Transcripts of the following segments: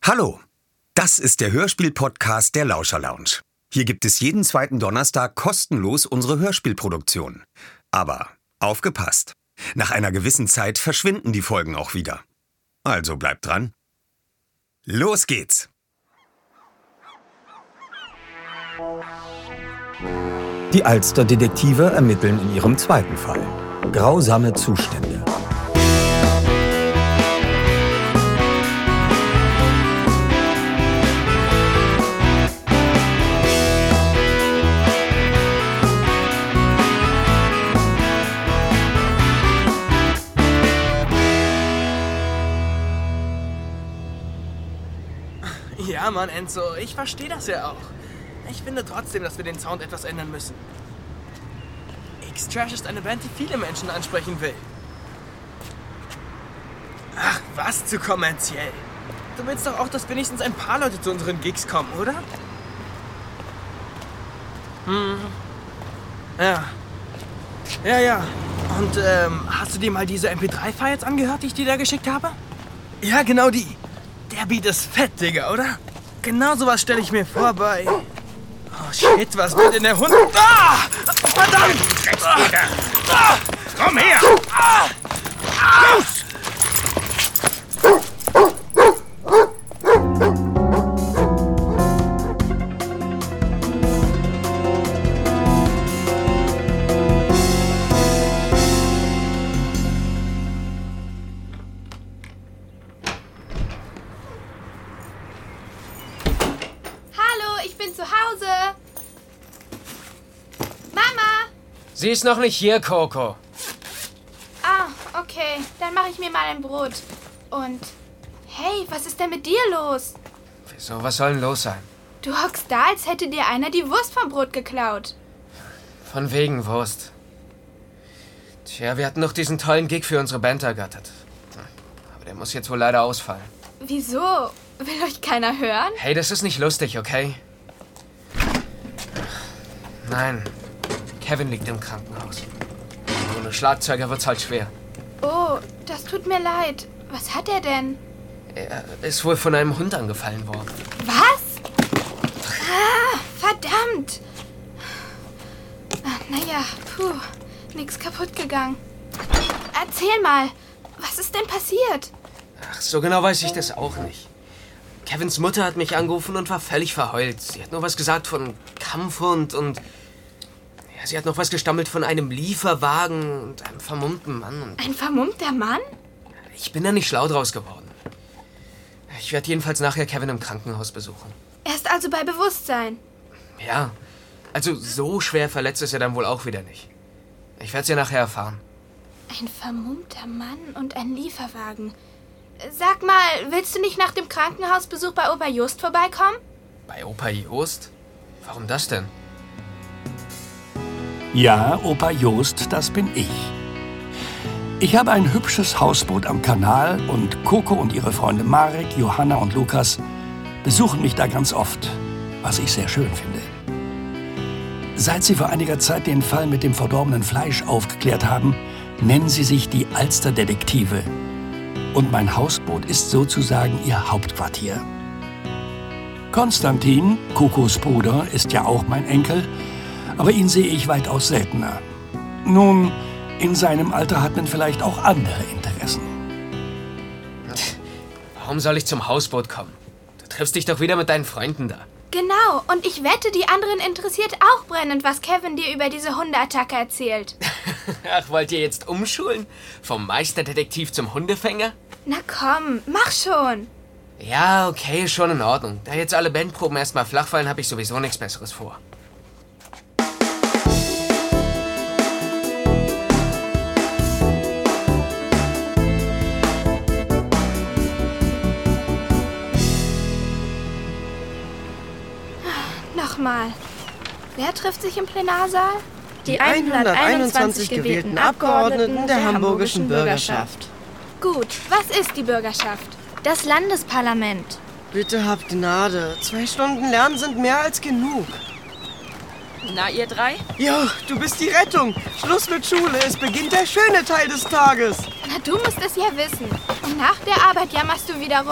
Hallo, das ist der Hörspiel-Podcast der Lauscher Lounge. Hier gibt es jeden zweiten Donnerstag kostenlos unsere Hörspielproduktion. Aber aufgepasst, nach einer gewissen Zeit verschwinden die Folgen auch wieder. Also bleibt dran. Los geht's! Die Alster-Detektive ermitteln in ihrem zweiten Fall. Grausame Zustände. Ja, Mann, Enzo, ich verstehe das ja auch. Ich finde trotzdem, dass wir den Sound etwas ändern müssen. X-Trash ist eine Band, die viele Menschen ansprechen will. Ach, was zu kommerziell. Du willst doch auch, dass wenigstens ein paar Leute zu unseren Gigs kommen, oder? Ja. Und, hast du dir mal diese MP3-Files angehört, die ich dir da geschickt habe? Ja, genau die. Der Beat ist fett, Digga, oder? Genau sowas stelle ich mir vor bei... Oh, shit, was wird denn der Hund... Ah! Verdammt! Drecksjäger! Komm her! Los! Sie ist noch nicht hier, Coco. Ah, okay. Dann mache ich mir mal ein Brot. Und, hey, was ist denn mit dir los? Wieso, was soll denn los sein? Du hockst da, als hätte dir einer die Wurst vom Brot geklaut. Von wegen Wurst. Tja, wir hatten noch diesen tollen Gig für unsere Band ergattert. Aber der muss jetzt wohl leider ausfallen. Wieso? Will euch keiner hören? Hey, das ist nicht lustig, okay? Nein. Kevin liegt im Krankenhaus. Ohne Schlagzeuger wird's halt schwer. Oh, das tut mir leid. Was hat er denn? Er ist wohl von einem Hund angefallen worden. Was? Ah, verdammt. Naja, nix kaputt gegangen. Erzähl mal, was ist denn passiert? Ach, so genau weiß ich das auch nicht. Kevins Mutter hat mich angerufen und war völlig verheult. Sie hat nur was gesagt von Kampfhund und... Sie hat noch was gestammelt von einem Lieferwagen und einem vermummten Mann. Ein vermummter Mann? Ich bin da nicht schlau draus geworden. Ich werde jedenfalls nachher Kevin im Krankenhaus besuchen. Er ist also bei Bewusstsein? Ja, also so schwer verletzt ist er dann wohl auch wieder nicht. Ich werde es ja nachher erfahren. Ein vermummter Mann und ein Lieferwagen. Sag mal, willst du nicht nach dem Krankenhausbesuch bei Opa Just vorbeikommen? Bei Opa Just? Warum das denn? Ja, Opa Jost, das bin ich. Ich habe ein hübsches Hausboot am Kanal und Coco und ihre Freunde Marek, Johanna und Lukas besuchen mich da ganz oft, was ich sehr schön finde. Seit sie vor einiger Zeit den Fall mit dem verdorbenen Fleisch aufgeklärt haben, nennen sie sich die Alster-Detektive. Und mein Hausboot ist sozusagen ihr Hauptquartier. Konstantin, Cocos Bruder, ist ja auch mein Enkel, aber ihn sehe ich weitaus seltener. Nun, in seinem Alter hat man vielleicht auch andere Interessen. Warum soll ich zum Hausboot kommen? Du triffst dich doch wieder mit deinen Freunden da. Genau, und ich wette, die anderen interessiert auch brennend, was Kevin dir über diese Hundeattacke erzählt. Ach, wollt ihr jetzt umschulen? Vom Meisterdetektiv zum Hundefänger? Na komm, mach schon. Ja, okay, schon in Ordnung. Da jetzt alle Bandproben erstmal flach fallen, habe ich sowieso nichts Besseres vor. Nochmal. Wer trifft sich im Plenarsaal? Die 121 gewählten Abgeordneten der hamburgischen Bürgerschaft. Gut, was ist die Bürgerschaft? Das Landesparlament. Bitte habt Gnade. 2 Stunden Lernen sind mehr als genug. Na, ihr drei? Jo, du bist die Rettung. Schluss mit Schule. Es beginnt der schöne Teil des Tages. Na, du musst es ja wissen. Und nach der Arbeit jammerst du wieder rum.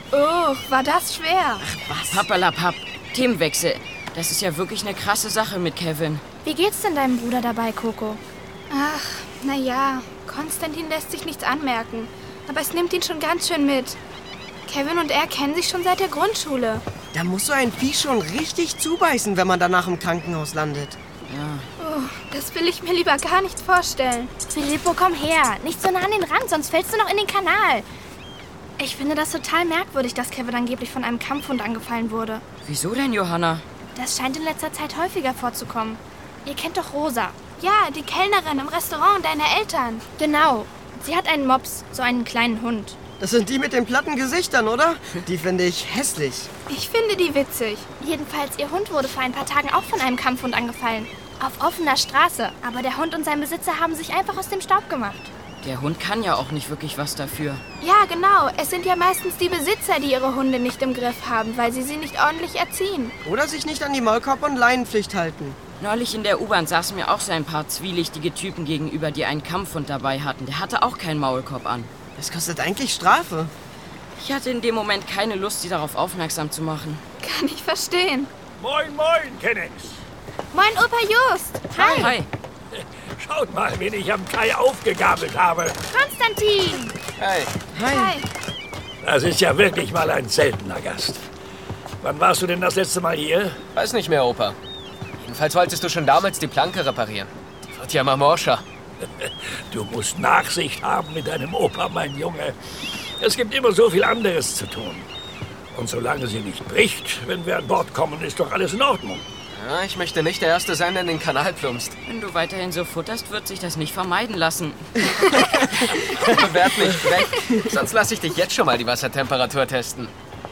War das schwer. Pappalapapp. Themenwechsel. Das ist ja wirklich eine krasse Sache mit Kevin. Wie geht's denn deinem Bruder dabei, Coco? Ach, naja, Konstantin lässt sich nichts anmerken. Aber es nimmt ihn schon ganz schön mit. Kevin und er kennen sich schon seit der Grundschule. Da muss so ein Vieh schon richtig zubeißen, wenn man danach im Krankenhaus landet. Das will ich mir lieber gar nicht vorstellen. Filippo, komm her. Nicht so nah an den Rand, sonst fällst du noch in den Kanal. Ich finde das total merkwürdig, dass Kevin angeblich von einem Kampfhund angefallen wurde. Wieso denn, Johanna? Das scheint in letzter Zeit häufiger vorzukommen. Ihr kennt doch Rosa. Ja, die Kellnerin im Restaurant deiner Eltern. Genau. Sie hat einen Mops, so einen kleinen Hund. Das sind die mit den platten Gesichtern, oder? Die finde ich hässlich. Ich finde die witzig. Jedenfalls, ihr Hund wurde vor ein paar Tagen auch von einem Kampfhund angefallen. Auf offener Straße. Aber der Hund und sein Besitzer haben sich einfach aus dem Staub gemacht. Der Hund kann ja auch nicht wirklich was dafür. Ja, genau. Es sind ja meistens die Besitzer, die ihre Hunde nicht im Griff haben, weil sie nicht ordentlich erziehen. Oder sich nicht an die Maulkorb- und Leinenpflicht halten. Neulich in der U-Bahn saßen mir auch so ein paar zwielichtige Typen gegenüber, die einen Kampfhund dabei hatten. Der hatte auch keinen Maulkorb an. Das kostet eigentlich Strafe. Ich hatte in dem Moment keine Lust, sie darauf aufmerksam zu machen. Kann ich verstehen. Moin, moin, Kennex. Moin, Opa Just. Hi. Hi. Schaut mal, wen ich am Kai aufgegabelt habe. Konstantin. Hey, Hi. Das ist ja wirklich mal ein seltener Gast. Wann warst du denn das letzte Mal hier? weiß nicht mehr, Opa. Jedenfalls wolltest du schon damals die Planke reparieren. Die wird ja immer morscher. Du musst Nachsicht haben mit deinem Opa, mein Junge. Es gibt immer so viel anderes zu tun. Und solange sie nicht bricht, wenn wir an Bord kommen, ist doch alles in Ordnung. Ja, ich möchte nicht der Erste sein, der in den Kanal plumpst. Wenn du weiterhin so futterst, wird sich das nicht vermeiden lassen. Werd nicht weg. Sonst lasse ich dich jetzt schon mal die Wassertemperatur testen.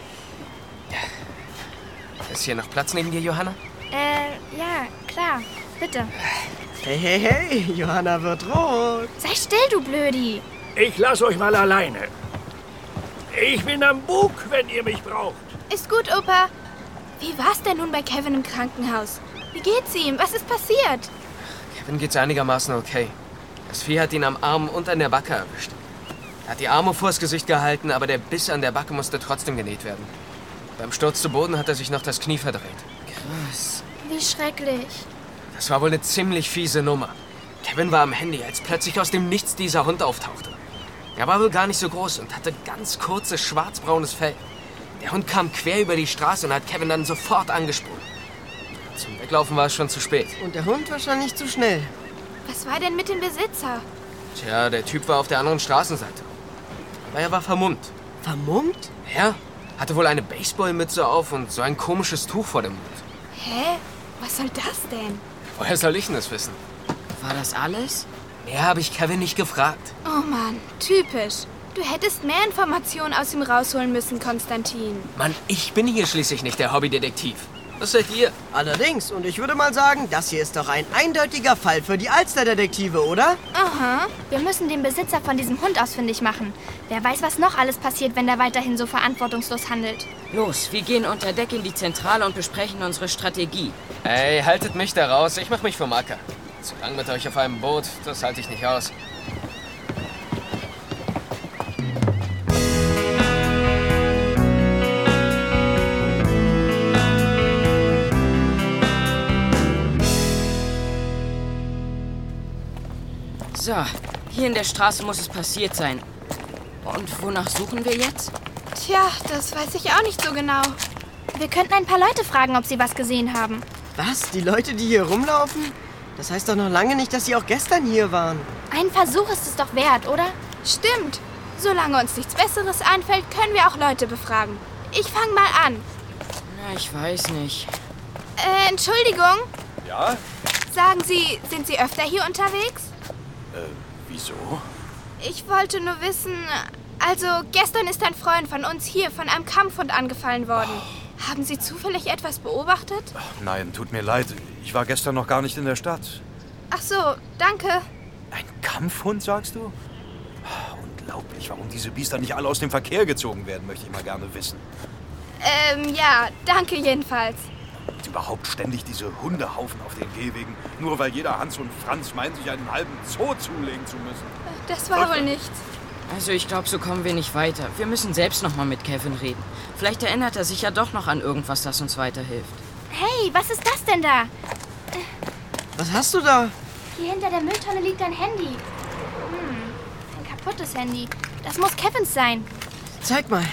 Ist hier noch Platz neben dir, Johanna? Ja, klar. Bitte. Hey, hey, hey, Johanna wird rot. Sei still, du Blödi. Ich lasse euch mal alleine. Ich bin am Bug, wenn ihr mich braucht. Ist gut, Opa. Wie war's denn nun bei Kevin im Krankenhaus? Wie geht's ihm? Was ist passiert? Kevin geht's einigermaßen okay. Das Vieh hat ihn am Arm und an der Backe erwischt. Er hat die Arme vors Gesicht gehalten, aber der Biss an der Backe musste trotzdem genäht werden. Beim Sturz zu Boden hat er sich noch das Knie verdreht. Krass. Wie schrecklich. Das war wohl eine ziemlich fiese Nummer. Kevin war am Handy, als plötzlich aus dem Nichts dieser Hund auftauchte. Er war wohl gar nicht so groß und hatte ganz kurzes, schwarzbraunes Fell. Der Hund kam quer über die Straße und hat Kevin dann sofort angesprungen. Zum Weglaufen war es schon zu spät. Und der Hund wahrscheinlich zu schnell. Was war denn mit dem Besitzer? Tja, der Typ war auf der anderen Straßenseite. Aber er war vermummt. Vermummt? Ja, hatte wohl eine Baseballmütze auf und so ein komisches Tuch vor dem Mund. Hä? Was soll das denn? Woher soll ich denn das wissen? War das alles? Mehr habe ich Kevin nicht gefragt. Oh Mann, typisch. Du hättest mehr Informationen aus ihm rausholen müssen, Konstantin. Mann, ich bin hier schließlich nicht der Hobbydetektiv. Was seid ihr? Allerdings, und ich würde mal sagen, das hier ist doch ein eindeutiger Fall für die Alsterdetektive, oder? Aha. Wir müssen den Besitzer von diesem Hund ausfindig machen. Wer weiß, was noch alles passiert, wenn der weiterhin so verantwortungslos handelt. Los, wir gehen unter Deck in die Zentrale und besprechen unsere Strategie. Ey, haltet mich da raus. Ich mach mich vom Acker. Zu lang mit euch auf einem Boot, das halte ich nicht aus. So, hier in der Straße muss es passiert sein. Und wonach suchen wir jetzt? Tja, das weiß ich auch nicht so genau. Wir könnten ein paar Leute fragen, ob sie was gesehen haben. Was? Die Leute, die hier rumlaufen? Das heißt doch noch lange nicht, dass sie auch gestern hier waren. Ein Versuch ist es doch wert, oder? Stimmt. Solange uns nichts Besseres einfällt, können wir auch Leute befragen. Ich fange mal an. Na, ich weiß nicht. Entschuldigung. Ja? Sagen Sie, sind Sie öfter hier unterwegs? Wieso? Ich wollte nur wissen, also gestern ist ein Freund von uns hier von einem Kampfhund angefallen worden. Haben Sie zufällig etwas beobachtet? Nein, tut mir leid. Ich war gestern noch gar nicht in der Stadt. Ach so, danke. Ein Kampfhund, sagst du? Unglaublich, warum diese Biester nicht alle aus dem Verkehr gezogen werden, möchte ich mal gerne wissen. Ja, danke jedenfalls. Und überhaupt ständig diese Hundehaufen auf den Gehwegen, nur weil jeder Hans und Franz meint, sich einen halben Zoo zulegen zu müssen. Das war wohl nichts. Also ich glaube, so kommen wir nicht weiter. Wir müssen selbst noch mal mit Kevin reden. Vielleicht erinnert er sich ja doch noch an irgendwas, das uns weiterhilft. Hey, was ist das denn da? Was hast du da? Hier hinter der Mülltonne liegt ein Handy. Ein kaputtes Handy. Das muss Kevins sein. Zeig mal.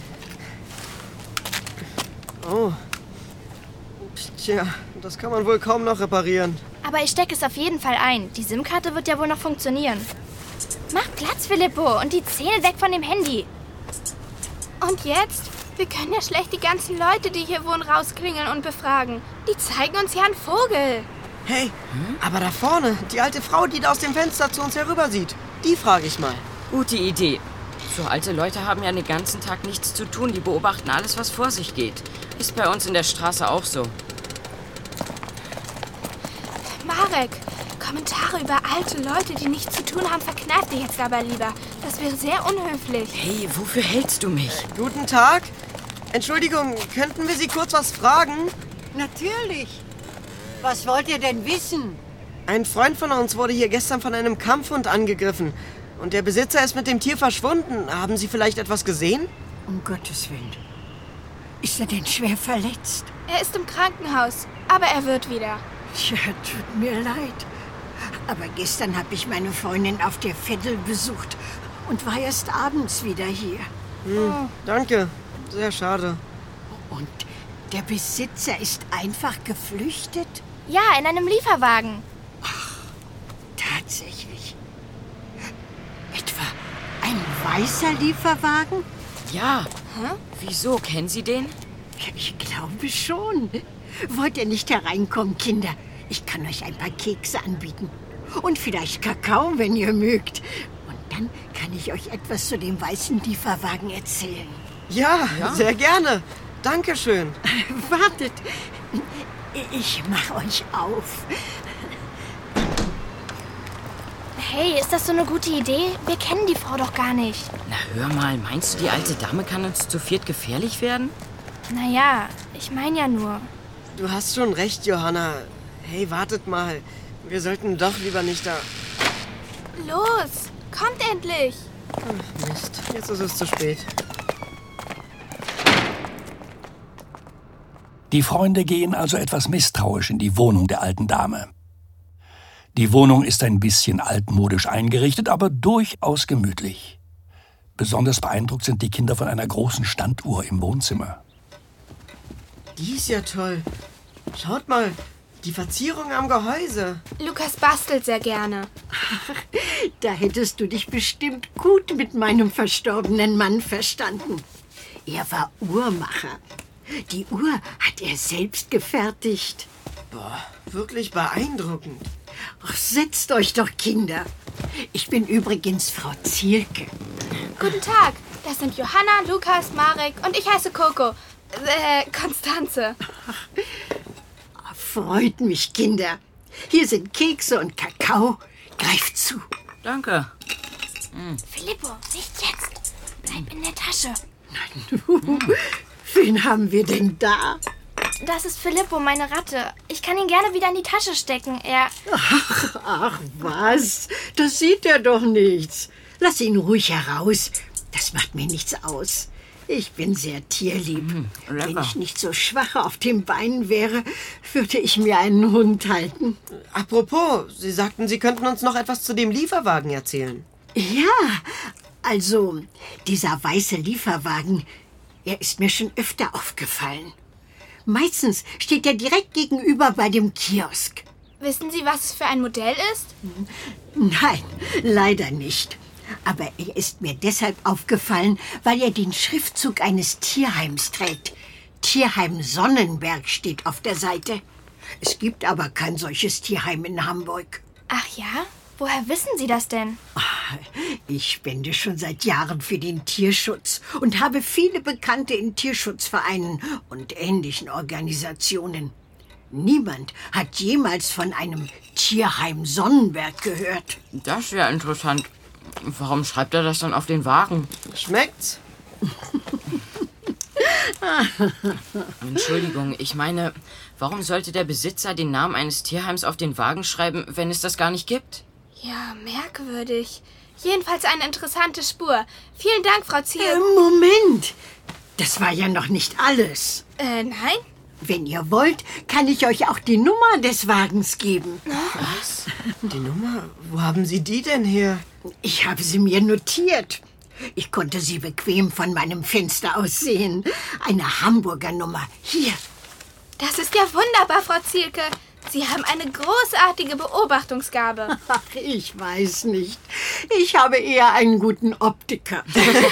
Oh. Tja, das kann man wohl kaum noch reparieren. Aber ich stecke es auf jeden Fall ein. Die SIM-Karte wird ja wohl noch funktionieren. Mach Platz, Filippo, und die Zähne weg von dem Handy. Und jetzt? Wir können ja schlecht die ganzen Leute, die hier wohnen, rausklingeln und befragen. Die zeigen uns ja einen Vogel. Hey, aber da vorne, die alte Frau, die da aus dem Fenster zu uns herüber sieht, die frage ich mal. Gute Idee. So alte Leute haben ja den ganzen Tag nichts zu tun. Die beobachten alles, was vor sich geht. Ist bei uns in der Straße auch so. Marek, Kommentare über alte Leute, die nichts zu tun haben, verkneift dir jetzt aber lieber. Das wäre sehr unhöflich. Hey, wofür hältst du mich? Guten Tag. Entschuldigung, könnten wir Sie kurz was fragen? Natürlich. Was wollt ihr denn wissen? Ein Freund von uns wurde hier gestern von einem Kampfhund angegriffen. Und der Besitzer ist mit dem Tier verschwunden. Haben Sie vielleicht etwas gesehen? Um Gottes Willen. Ist er denn schwer verletzt? Er ist im Krankenhaus, aber er wird wieder. Tja, tut mir leid. Aber gestern habe ich meine Freundin auf der Veddel besucht und war erst abends wieder hier. Danke. Sehr schade. Und der Besitzer ist einfach geflüchtet? Ja, in einem Lieferwagen. Tatsächlich. Etwa ein weißer Lieferwagen? Ja. Wieso? Kennen Sie den? Ich glaube schon. Wollt ihr nicht hereinkommen, Kinder? Ich kann euch ein paar Kekse anbieten. Und vielleicht Kakao, wenn ihr mögt. Und dann kann ich euch etwas zu dem weißen Lieferwagen erzählen. Ja, sehr gerne. Dankeschön. Wartet. Ich mach euch auf. Hey, ist das so eine gute Idee? Wir kennen die Frau doch gar nicht. Na hör mal, meinst du, die alte Dame kann uns zu viert gefährlich werden? Naja, ich meine ja nur. Du hast schon recht, Johanna. Hey, wartet mal. Wir sollten doch lieber nicht da... Los, kommt endlich. Ach, Mist, jetzt ist es zu spät. Die Freunde gehen also etwas misstrauisch in die Wohnung der alten Dame. Die Wohnung ist ein bisschen altmodisch eingerichtet, aber durchaus gemütlich. Besonders beeindruckt sind die Kinder von einer großen Standuhr im Wohnzimmer. Die ist ja toll. Schaut mal, die Verzierung am Gehäuse. Lukas bastelt sehr gerne. Da hättest du dich bestimmt gut mit meinem verstorbenen Mann verstanden. Er war Uhrmacher. Die Uhr hat er selbst gefertigt. Boah, wirklich beeindruckend. Ach, setzt euch doch, Kinder. Ich bin übrigens Frau Zielke. Guten Tag, das sind Johanna, Lukas, Marek und ich heiße Coco. Konstanze. Freut mich, Kinder. Hier sind Kekse und Kakao. Greift zu. Danke. Filippo, nicht jetzt. Bleib in der Tasche. Wen haben wir denn da? Das ist Filippo, meine Ratte. Ich kann ihn gerne wieder in die Tasche stecken. Ach was, das sieht er doch nichts. Lass ihn ruhig heraus. Das macht mir nichts aus. Ich bin sehr tierlieb. Wenn ich nicht so schwach auf den Beinen wäre, würde ich mir einen Hund halten. Apropos, Sie sagten, Sie könnten uns noch etwas zu dem Lieferwagen erzählen. Ja, also dieser weiße Lieferwagen, er ist mir schon öfter aufgefallen. Meistens steht er direkt gegenüber bei dem Kiosk. Wissen Sie, was es für ein Modell ist? Nein, leider nicht. Aber er ist mir deshalb aufgefallen, weil er den Schriftzug eines Tierheims trägt. Tierheim Sonnenberg steht auf der Seite. Es gibt aber kein solches Tierheim in Hamburg. Ach ja? Woher wissen Sie das denn? Ich spende schon seit Jahren für den Tierschutz und habe viele Bekannte in Tierschutzvereinen und ähnlichen Organisationen. Niemand hat jemals von einem Tierheim Sonnenberg gehört. Das ist ja interessant. Warum schreibt er das dann auf den Wagen? Schmeckt's? Entschuldigung, ich meine, warum sollte der Besitzer den Namen eines Tierheims auf den Wagen schreiben, wenn es das gar nicht gibt? Ja, merkwürdig. Jedenfalls eine interessante Spur. Vielen Dank, Frau Ziel. Moment. Das war ja noch nicht alles. Nein? Wenn ihr wollt, kann ich euch auch die Nummer des Wagens geben. Was? Die Nummer? Wo haben Sie die denn her? Ich habe sie mir notiert. Ich konnte sie bequem von meinem Fenster aus sehen. Eine Hamburger Nummer. Hier. Das ist ja wunderbar, Frau Zielke. Sie haben eine großartige Beobachtungsgabe. Ach, ich weiß nicht. Ich habe eher einen guten Optiker.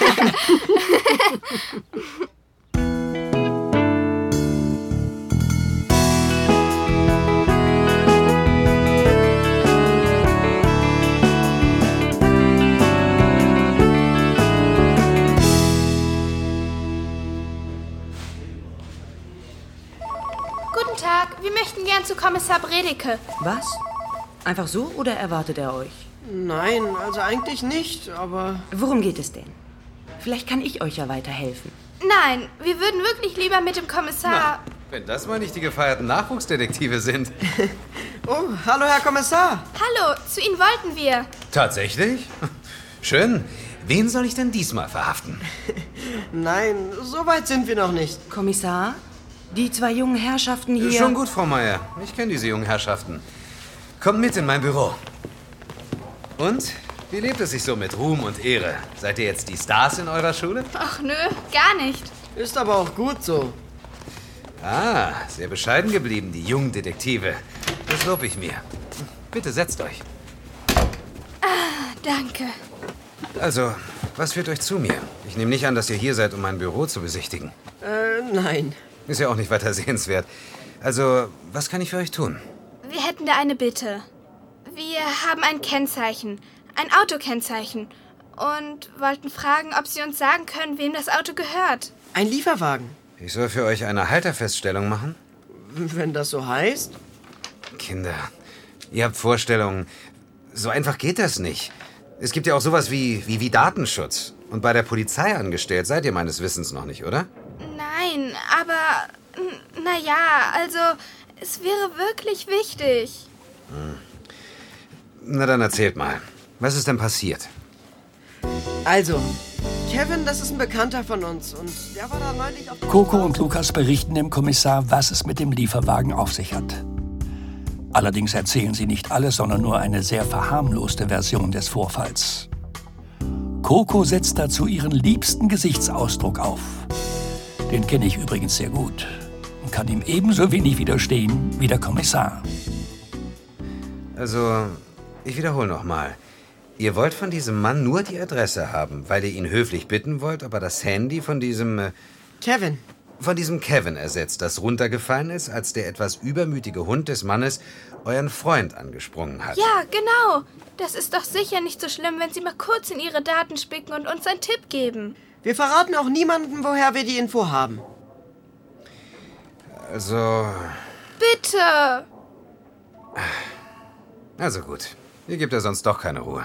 Guten Tag, wir möchten gern zu Kommissar Bredeke. Was? Einfach so oder erwartet er euch? Nein, also eigentlich nicht, aber... Worum geht es denn? Vielleicht kann ich euch ja weiterhelfen. Nein, wir würden wirklich lieber mit dem Kommissar... Wenn das mal nicht die gefeierten Nachwuchsdetektive sind. Oh, hallo, Herr Kommissar. Hallo, zu Ihnen wollten wir. Tatsächlich? Schön. Wen soll ich denn diesmal verhaften? Nein, so weit sind wir noch nicht. Kommissar, die zwei jungen Herrschaften hier... Schon gut, Frau Meier. Ich kenne diese jungen Herrschaften. Kommt mit in mein Büro. Und? Wie lebt es sich so mit Ruhm und Ehre? Seid ihr jetzt die Stars in eurer Schule? Ach nö, gar nicht. Ist aber auch gut so. Ah, sehr bescheiden geblieben, die jungen Detektive. Das lob ich mir. Bitte setzt euch. Ah, danke. Also, was führt euch zu mir? Ich nehme nicht an, dass ihr hier seid, um mein Büro zu besichtigen. Nein. Ist ja auch nicht weiter sehenswert. Also, was kann ich für euch tun? Wir hätten da eine Bitte. Wir haben ein Kennzeichen, ein Autokennzeichen und wollten fragen, ob Sie uns sagen können, wem das Auto gehört. Ein Lieferwagen. Ich soll für euch eine Halterfeststellung machen? Wenn das so heißt? Kinder, ihr habt Vorstellungen. So einfach geht das nicht. Es gibt ja auch sowas wie Datenschutz. Und bei der Polizei angestellt seid ihr meines Wissens noch nicht, oder? Nein, aber naja, also es wäre wirklich wichtig. Na dann erzählt mal. Was ist denn passiert? Also, Kevin, das ist ein Bekannter von uns und der war da neulich auf... Coco und Lukas berichten dem Kommissar, was es mit dem Lieferwagen auf sich hat. Allerdings erzählen sie nicht alles, sondern nur eine sehr verharmloste Version des Vorfalls. Coco setzt dazu ihren liebsten Gesichtsausdruck auf. Den kenne ich übrigens sehr gut und kann ihm ebenso wenig widerstehen wie der Kommissar. Also, ich wiederhole nochmal. Ihr wollt von diesem Mann nur die Adresse haben, weil ihr ihn höflich bitten wollt, aber das Handy von diesem... Kevin. Von diesem Kevin ersetzt, das runtergefallen ist, als der etwas übermütige Hund des Mannes euren Freund angesprungen hat. Ja, genau. Das ist doch sicher nicht so schlimm, wenn Sie mal kurz in Ihre Daten spicken und uns einen Tipp geben. Wir verraten auch niemandem, woher wir die Info haben. Also... Bitte! Also gut. Ihr gebt ja sonst doch keine Ruhe.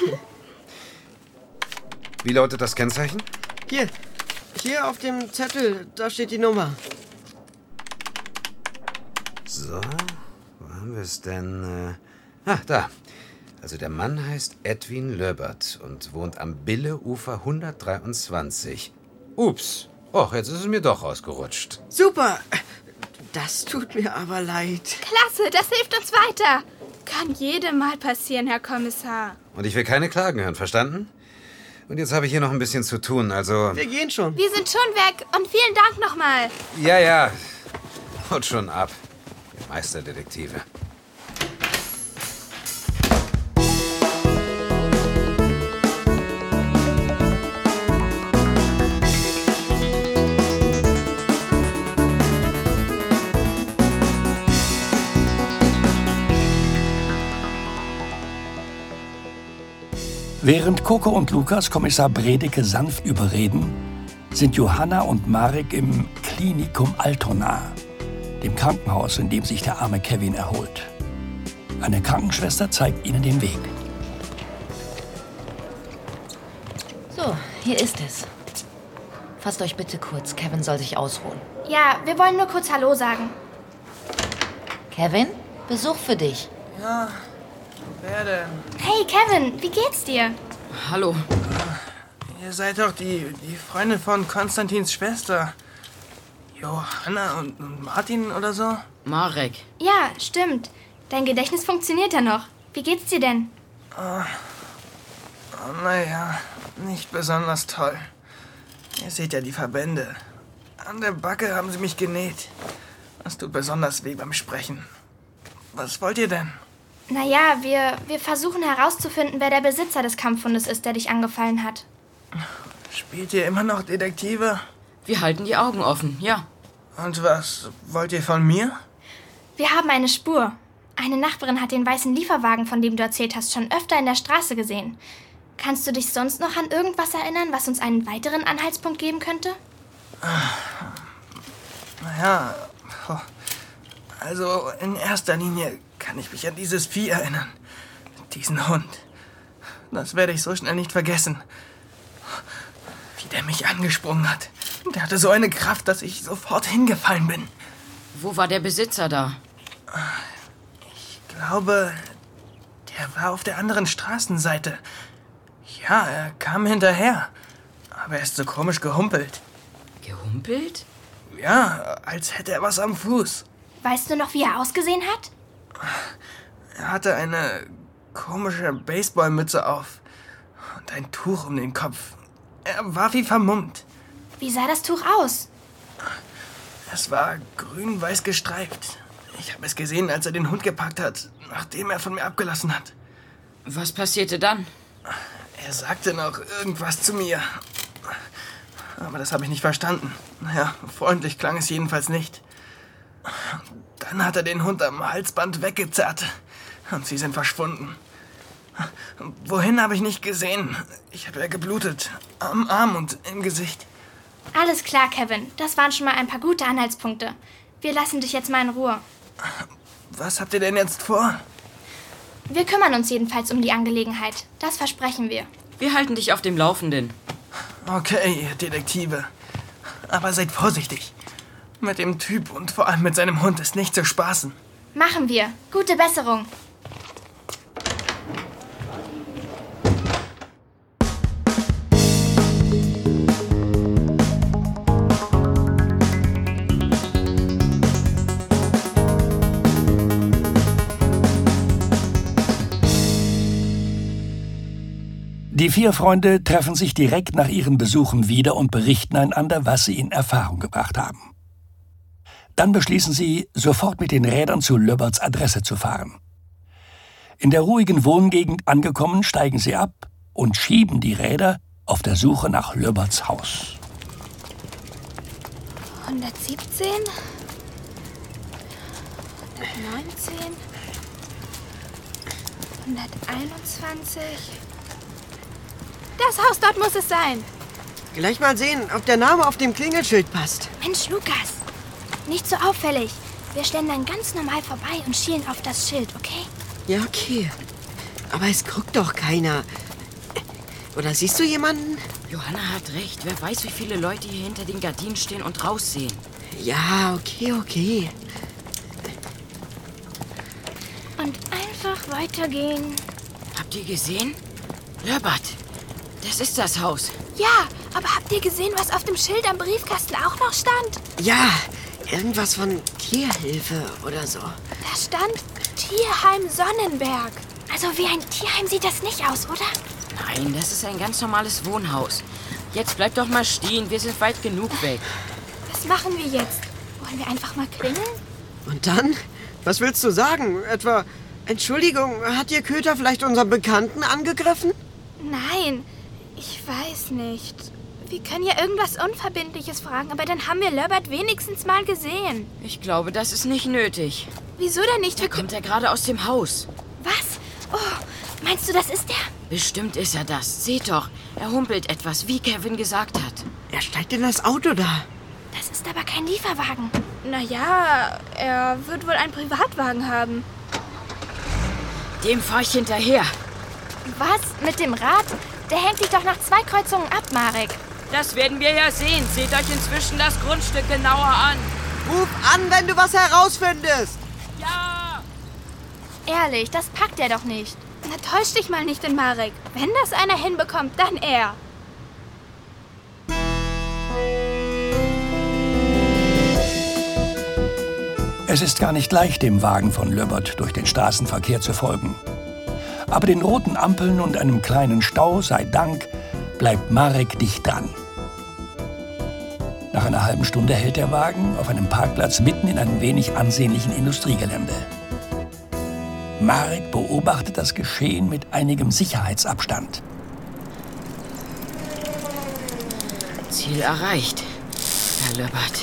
Wie lautet das Kennzeichen? Hier auf dem Zettel, da steht die Nummer. So, wo haben wir es denn? Da. Also der Mann heißt Edwin Löbert und wohnt am Billeufer 123. Ups. Och, jetzt ist es mir doch rausgerutscht. Super. Das tut mir aber leid. Klasse, das hilft uns weiter. Kann jedem mal passieren, Herr Kommissar. Und ich will keine Klagen hören, verstanden? Und jetzt habe ich hier noch ein bisschen zu tun, also... Wir gehen schon. Wir sind schon weg und vielen Dank nochmal. Ja. Haut schon ab, ihr Meisterdetektive. Während Coco und Lukas Kommissar Bredeke sanft überreden, sind Johanna und Marek im Klinikum Altona, dem Krankenhaus, in dem sich der arme Kevin erholt. Eine Krankenschwester zeigt ihnen den Weg. So, hier ist es. Fasst euch bitte kurz, Kevin soll sich ausruhen. Ja, wir wollen nur kurz Hallo sagen. Kevin, Besuch für dich. Ja, wer denn? Hey Kevin, wie geht's dir? Hallo. Ihr seid doch die Freundin von Konstantins Schwester. Johanna und Martin oder so? Marek. Ja, stimmt. Dein Gedächtnis funktioniert ja noch. Wie geht's dir denn? Naja, nicht besonders toll. Ihr seht ja die Verbände. An der Backe haben sie mich genäht. Das tut besonders weh beim Sprechen. Was wollt ihr denn? Naja, wir versuchen herauszufinden, wer der Besitzer des Kampfhundes ist, der dich angefallen hat. Spielt ihr immer noch Detektive? Wir halten die Augen offen, ja. Und was wollt ihr von mir? Wir haben eine Spur. Eine Nachbarin hat den weißen Lieferwagen, von dem du erzählt hast, schon öfter in der Straße gesehen. Kannst du dich sonst noch an irgendwas erinnern, was uns einen weiteren Anhaltspunkt geben könnte? Naja, also in erster Linie kann ich mich an dieses Vieh erinnern. Diesen Hund. Das werde ich so schnell nicht vergessen. Wie der mich angesprungen hat. Der hatte so eine Kraft, dass ich sofort hingefallen bin. Wo war der Besitzer da? Ich glaube, der war auf der anderen Straßenseite. Ja, er kam hinterher. Aber er ist so komisch gehumpelt. Gehumpelt? Ja, als hätte er was am Fuß. Weißt du noch, wie er ausgesehen hat? Er hatte eine komische Baseballmütze auf und ein Tuch um den Kopf. Er war wie vermummt. Wie sah das Tuch aus? Es war grün-weiß gestreift. Ich habe es gesehen, als er den Hund gepackt hat, nachdem er von mir abgelassen hat. Was passierte dann? Er sagte noch irgendwas zu mir. Aber das habe ich nicht verstanden. Naja, freundlich klang es jedenfalls nicht. Dann hat er den Hund am Halsband weggezerrt. Und sie sind verschwunden. Wohin habe ich nicht gesehen. Ich habe ja geblutet. Am Arm und im Gesicht. Alles klar, Kevin. Das waren schon mal ein paar gute Anhaltspunkte. Wir lassen dich jetzt mal in Ruhe. Was habt ihr denn jetzt vor? Wir kümmern uns jedenfalls um die Angelegenheit. Das versprechen wir. Wir halten dich auf dem Laufenden. Okay, ihr Detektive. Aber seid vorsichtig. Mit dem Typ und vor allem mit seinem Hund ist nicht zu spaßen. Machen wir. Gute Besserung. Die 4 Freunde treffen sich direkt nach ihren Besuchen wieder und berichten einander, was sie in Erfahrung gebracht haben. Dann beschließen sie, sofort mit den Rädern zu Löberts Adresse zu fahren. In der ruhigen Wohngegend angekommen, steigen sie ab und schieben die Räder auf der Suche nach Löberts Haus. 117, 119, 121. Das Haus dort muss es sein. Gleich mal sehen, ob der Name auf dem Klingelschild passt. Mensch, Lukas. Nicht so auffällig. Wir stellen dann ganz normal vorbei und schielen auf das Schild, okay? Ja, okay. Aber es guckt doch keiner. Oder siehst du jemanden? Johanna hat recht. Wer weiß, wie viele Leute hier hinter den Gardinen stehen und raussehen. Ja, okay. Und einfach weitergehen. Habt ihr gesehen? Löbert, das ist das Haus. Ja, aber habt ihr gesehen, was auf dem Schild am Briefkasten auch noch stand? Ja, irgendwas von Tierhilfe oder so. Da stand Tierheim Sonnenberg. Also wie ein Tierheim sieht das nicht aus, oder? Nein, das ist ein ganz normales Wohnhaus. Jetzt bleib doch mal stehen, wir sind weit genug weg. Was machen wir jetzt? Wollen wir einfach mal klingeln? Und dann? Was willst du sagen? Etwa, Entschuldigung, hat Ihr Köter vielleicht unseren Bekannten angegriffen? Nein, ich weiß nicht. Wir können ja irgendwas Unverbindliches fragen, aber dann haben wir Löbert wenigstens mal gesehen. Ich glaube, das ist nicht nötig. Wieso denn nicht? Da kommt er gerade aus dem Haus. Was? Oh, meinst du, das ist er? Bestimmt ist er das. Seht doch, er humpelt etwas, wie Kevin gesagt hat. Er steigt in das Auto da. Das ist aber kein Lieferwagen. Naja, er wird wohl einen Privatwagen haben. Dem fahr ich hinterher. Was? Mit dem Rad? Der hängt dich doch nach 2 Kreuzungen ab, Marek. Das werden wir ja sehen. Seht euch inzwischen das Grundstück genauer an. Ruf an, wenn du was herausfindest. Ja! Ehrlich, das packt er doch nicht. Na, täusch dich mal nicht in Marek. Wenn das einer hinbekommt, dann er. Es ist gar nicht leicht, dem Wagen von Löbbert durch den Straßenverkehr zu folgen. Aber den roten Ampeln und einem kleinen Stau, sei Dank, bleibt Marek dicht dran. Nach einer halben Stunde hält der Wagen auf einem Parkplatz mitten in einem wenig ansehnlichen Industriegelände. Marek beobachtet das Geschehen mit einigem Sicherheitsabstand. Ziel erreicht, Herr Löbbert.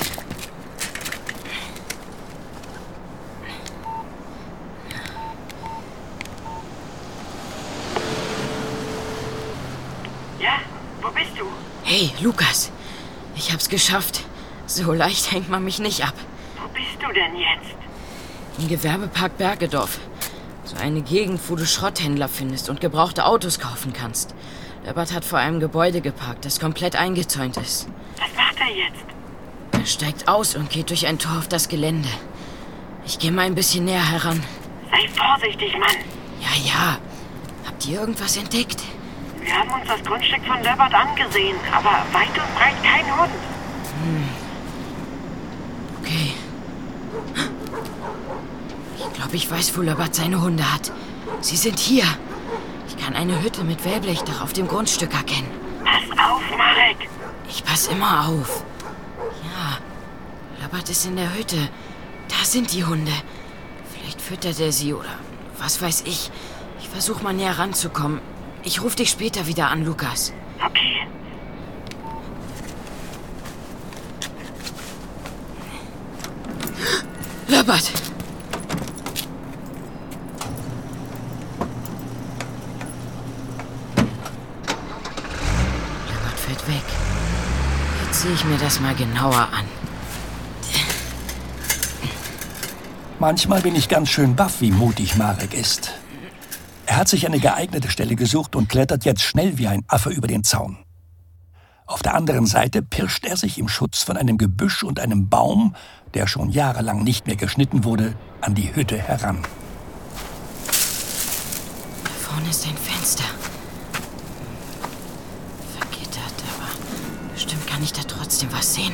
Ja, wo bist du? Hey, Lukas. Ich hab's geschafft. So leicht hängt man mich nicht ab. Wo bist du denn jetzt? Im Gewerbepark Bergedorf. So eine Gegend, wo du Schrotthändler findest und gebrauchte Autos kaufen kannst. Löbbert hat vor einem Gebäude geparkt, das komplett eingezäunt ist. Was macht er jetzt? Er steigt aus und geht durch ein Tor auf das Gelände. Ich gehe mal ein bisschen näher heran. Sei vorsichtig, Mann. Ja. Habt ihr irgendwas entdeckt? Wir haben uns das Grundstück von Löbbert angesehen, aber weit und breit kein Hund. Okay. Ich glaube, ich weiß, wo Löbbert seine Hunde hat. Sie sind hier. Ich kann eine Hütte mit Wellblechdach auf dem Grundstück erkennen. Pass auf, Marek. Ich pass immer auf. Ja, Löbbert ist in der Hütte. Da sind die Hunde. Vielleicht füttert er sie oder was weiß ich. Ich versuche mal näher ranzukommen. Ich rufe dich später wieder an, Lukas. Okay. Löbbert! Löbbert fährt weg. Jetzt sehe ich mir das mal genauer an. Manchmal bin ich ganz schön baff, wie mutig Marek ist. Er hat sich eine geeignete Stelle gesucht und klettert jetzt schnell wie ein Affe über den Zaun. Auf der anderen Seite pirscht er sich im Schutz von einem Gebüsch und einem Baum, der schon jahrelang nicht mehr geschnitten wurde, an die Hütte heran. Da vorne ist ein Fenster. Vergittert, aber bestimmt kann ich da trotzdem was sehen.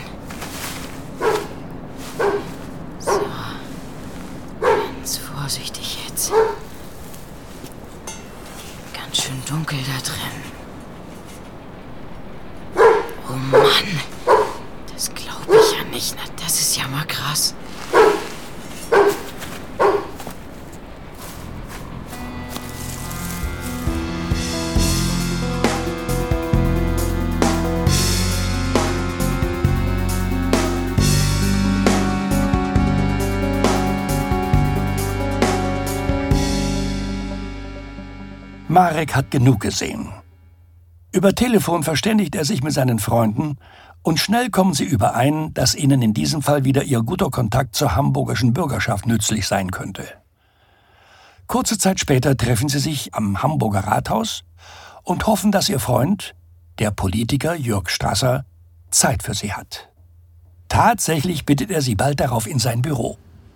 So. Ganz vorsichtig jetzt. Ganz schön dunkel da drin. Oh Mann, das glaube ich ja nicht. Na, das ist ja mal krass. Marek hat genug gesehen. Über Telefon verständigt er sich mit seinen Freunden und schnell kommen sie überein, dass ihnen in diesem Fall wieder ihr guter Kontakt zur hamburgischen Bürgerschaft nützlich sein könnte. Kurze Zeit später treffen sie sich am Hamburger Rathaus und hoffen, dass ihr Freund, der Politiker Jörg Strasser, Zeit für sie hat. Tatsächlich bittet er sie bald darauf in sein Büro.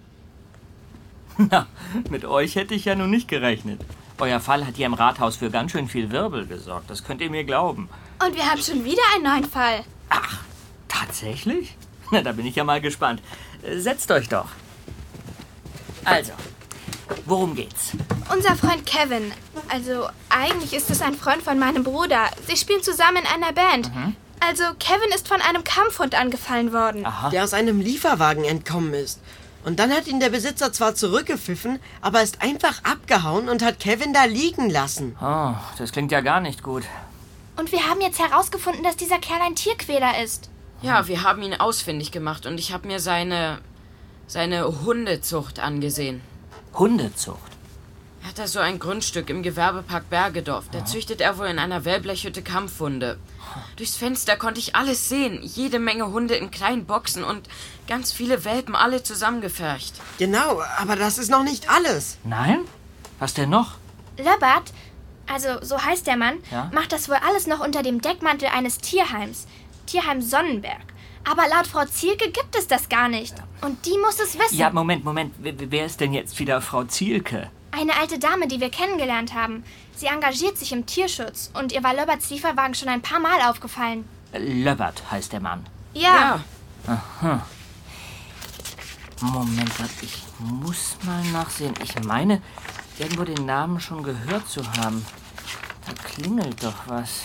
Na, mit euch hätte ich ja nun nicht gerechnet. Euer Fall hat hier im Rathaus für ganz schön viel Wirbel gesorgt, das könnt ihr mir glauben. Und wir haben schon wieder einen neuen Fall. Ach, tatsächlich? Na, da bin ich ja mal gespannt. Setzt euch doch. Also, worum geht's? Unser Freund Kevin. Also, eigentlich ist es ein Freund von meinem Bruder. Sie spielen zusammen in einer Band. Also, Kevin ist von einem Kampfhund angefallen worden. Aha. Der aus einem Lieferwagen entkommen ist. Und dann hat ihn der Besitzer zwar zurückgepfiffen, aber ist einfach abgehauen und hat Kevin da liegen lassen. Oh, das klingt ja gar nicht gut. Und wir haben jetzt herausgefunden, dass dieser Kerl ein Tierquäler ist. Ja, wir haben ihn ausfindig gemacht und ich habe mir seine Hundezucht angesehen. Hundezucht? Er hat da so ein Grundstück im Gewerbepark Bergedorf. Da züchtet er wohl in einer Wellblechhütte Kampfhunde. Durchs Fenster konnte ich alles sehen. Jede Menge Hunde in kleinen Boxen und ganz viele Welpen, alle zusammengefercht. Genau, aber das ist noch nicht alles. Nein? Was denn noch? Löbbert, also so heißt der Mann, Ja? macht das wohl alles noch unter dem Deckmantel eines Tierheims. Tierheim Sonnenberg. Aber laut Frau Zielke gibt es das gar nicht. Und die muss es wissen. Ja, Moment. Wer ist denn jetzt wieder Frau Zielke? Eine alte Dame, die wir kennengelernt haben. Sie engagiert sich im Tierschutz und ihr war Löberts Lieferwagen schon ein paar Mal aufgefallen. Löbert heißt der Mann. Ja. Aha. Moment, ich muss mal nachsehen. Ich meine, irgendwo den Namen schon gehört zu haben. Da klingelt doch was.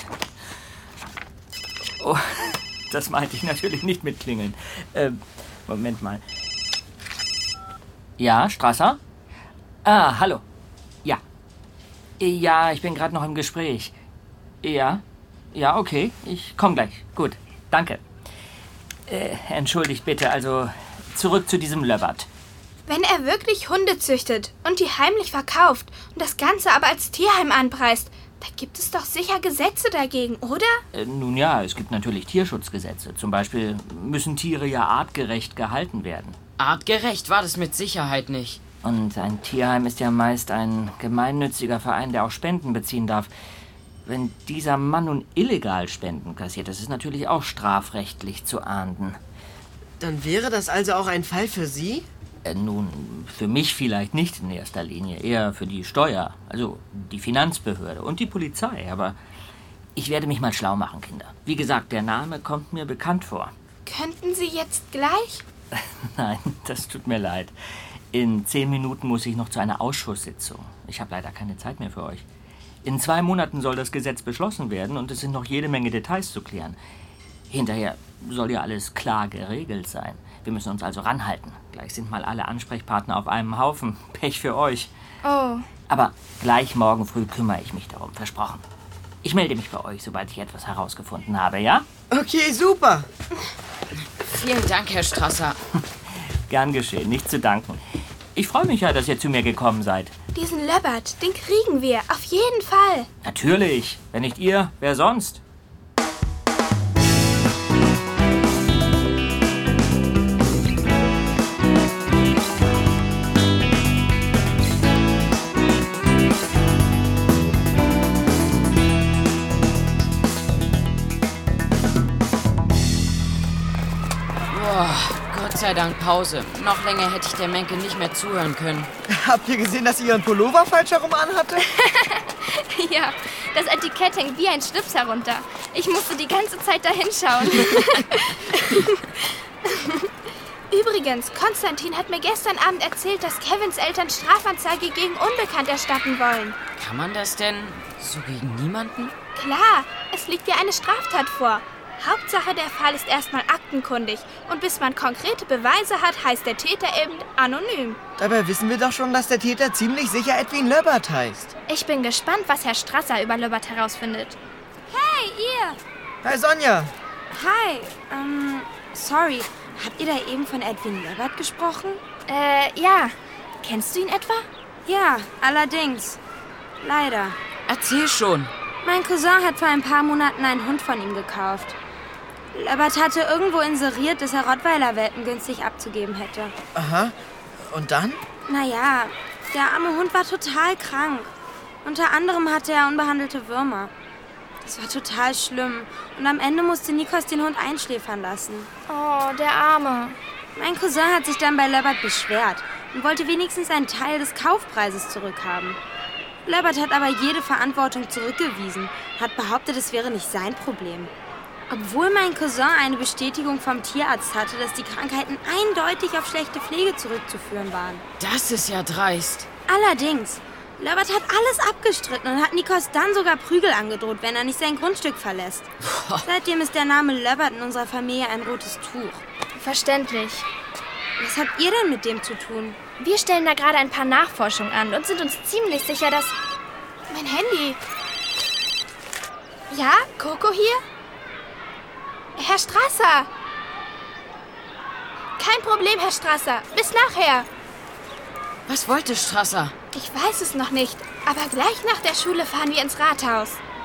Oh, das meinte ich natürlich nicht mit klingeln. Moment mal. Ja, Strasser? Ah, hallo. Ja. Ja, ich bin gerade noch im Gespräch. Ja, okay. Ich komme gleich. Gut, danke. Entschuldigt bitte, also zurück zu diesem Löbert. Wenn er wirklich Hunde züchtet und die heimlich verkauft und das Ganze aber als Tierheim anpreist, da gibt es doch sicher Gesetze dagegen, oder? Nun ja, es gibt natürlich Tierschutzgesetze. Zum Beispiel müssen Tiere ja artgerecht gehalten werden. Artgerecht war das mit Sicherheit nicht. Und ein Tierheim ist ja meist ein gemeinnütziger Verein, der auch Spenden beziehen darf. Wenn dieser Mann nun illegal Spenden kassiert, das ist natürlich auch strafrechtlich zu ahnden. Dann wäre das also auch ein Fall für Sie? Nun, für mich vielleicht nicht in erster Linie, eher für die Steuer, also die Finanzbehörde und die Polizei. Aber ich werde mich mal schlau machen, Kinder. Wie gesagt, der Name kommt mir bekannt vor. Könnten Sie jetzt gleich? Nein, das tut mir leid. In 10 Minuten muss ich noch zu einer Ausschusssitzung. Ich habe leider keine Zeit mehr für euch. In 2 Monaten soll das Gesetz beschlossen werden und es sind noch jede Menge Details zu klären. Hinterher soll ja alles klar geregelt sein. Wir müssen uns also ranhalten. Gleich sind mal alle Ansprechpartner auf einem Haufen. Pech für euch. Oh. Aber gleich morgen früh kümmere ich mich darum, versprochen. Ich melde mich bei euch, sobald ich etwas herausgefunden habe, ja? Okay, super. Vielen Dank, Herr Strasser. Gern geschehen, nicht zu danken. Ich freue mich ja, dass ihr zu mir gekommen seid. Diesen Löbert, den kriegen wir, auf jeden Fall. Natürlich. Wenn nicht ihr, wer sonst? Gott sei Dank Pause. Noch länger hätte ich der Menke nicht mehr zuhören können. Habt ihr gesehen, dass sie ihren Pullover falsch herum anhatte? Ja, das Etikett hängt wie ein Schlips herunter. Ich musste die ganze Zeit da hinschauen. Übrigens, Konstantin hat mir gestern Abend erzählt, dass Kevins Eltern Strafanzeige gegen Unbekannt erstatten wollen. Kann man das denn so gegen niemanden? Klar, es liegt ja eine Straftat vor. Hauptsache, der Fall ist erstmal aktenkundig. Und bis man konkrete Beweise hat, heißt der Täter eben anonym. Dabei wissen wir doch schon, dass der Täter ziemlich sicher Edwin Löbert heißt. Ich bin gespannt, was Herr Strasser über Löbert herausfindet. Hey, ihr! Hi, Sonja! Hi, sorry. Habt ihr da eben von Edwin Löbert gesprochen? Ja. Kennst du ihn etwa? Ja, allerdings. Leider. Erzähl schon. Mein Cousin hat vor ein paar Monaten einen Hund von ihm gekauft. Löbert hatte irgendwo inseriert, dass er Rottweiler-Welpen günstig abzugeben hätte. Aha. Und dann? Naja, der arme Hund war total krank. Unter anderem hatte er unbehandelte Würmer. Das war total schlimm. Und am Ende musste Nikos den Hund einschläfern lassen. Oh, der Arme. Mein Cousin hat sich dann bei Löbert beschwert und wollte wenigstens einen Teil des Kaufpreises zurückhaben. Löbert hat aber jede Verantwortung zurückgewiesen, hat behauptet, es wäre nicht sein Problem. Obwohl mein Cousin eine Bestätigung vom Tierarzt hatte, dass die Krankheiten eindeutig auf schlechte Pflege zurückzuführen waren. Das ist ja dreist. Allerdings, Löbert hat alles abgestritten und hat Nikos dann sogar Prügel angedroht, wenn er nicht sein Grundstück verlässt. Seitdem ist der Name Löbert in unserer Familie ein rotes Tuch. Verständlich. Was habt ihr denn mit dem zu tun? Wir stellen da gerade ein paar Nachforschungen an und sind uns ziemlich sicher, dass... Mein Handy. Ja, Coco hier? Herr Strasser. Kein Problem, Herr Strasser. Bis nachher. Was wollte Strasser? Ich weiß es noch nicht, aber gleich nach der Schule fahren wir ins Rathaus.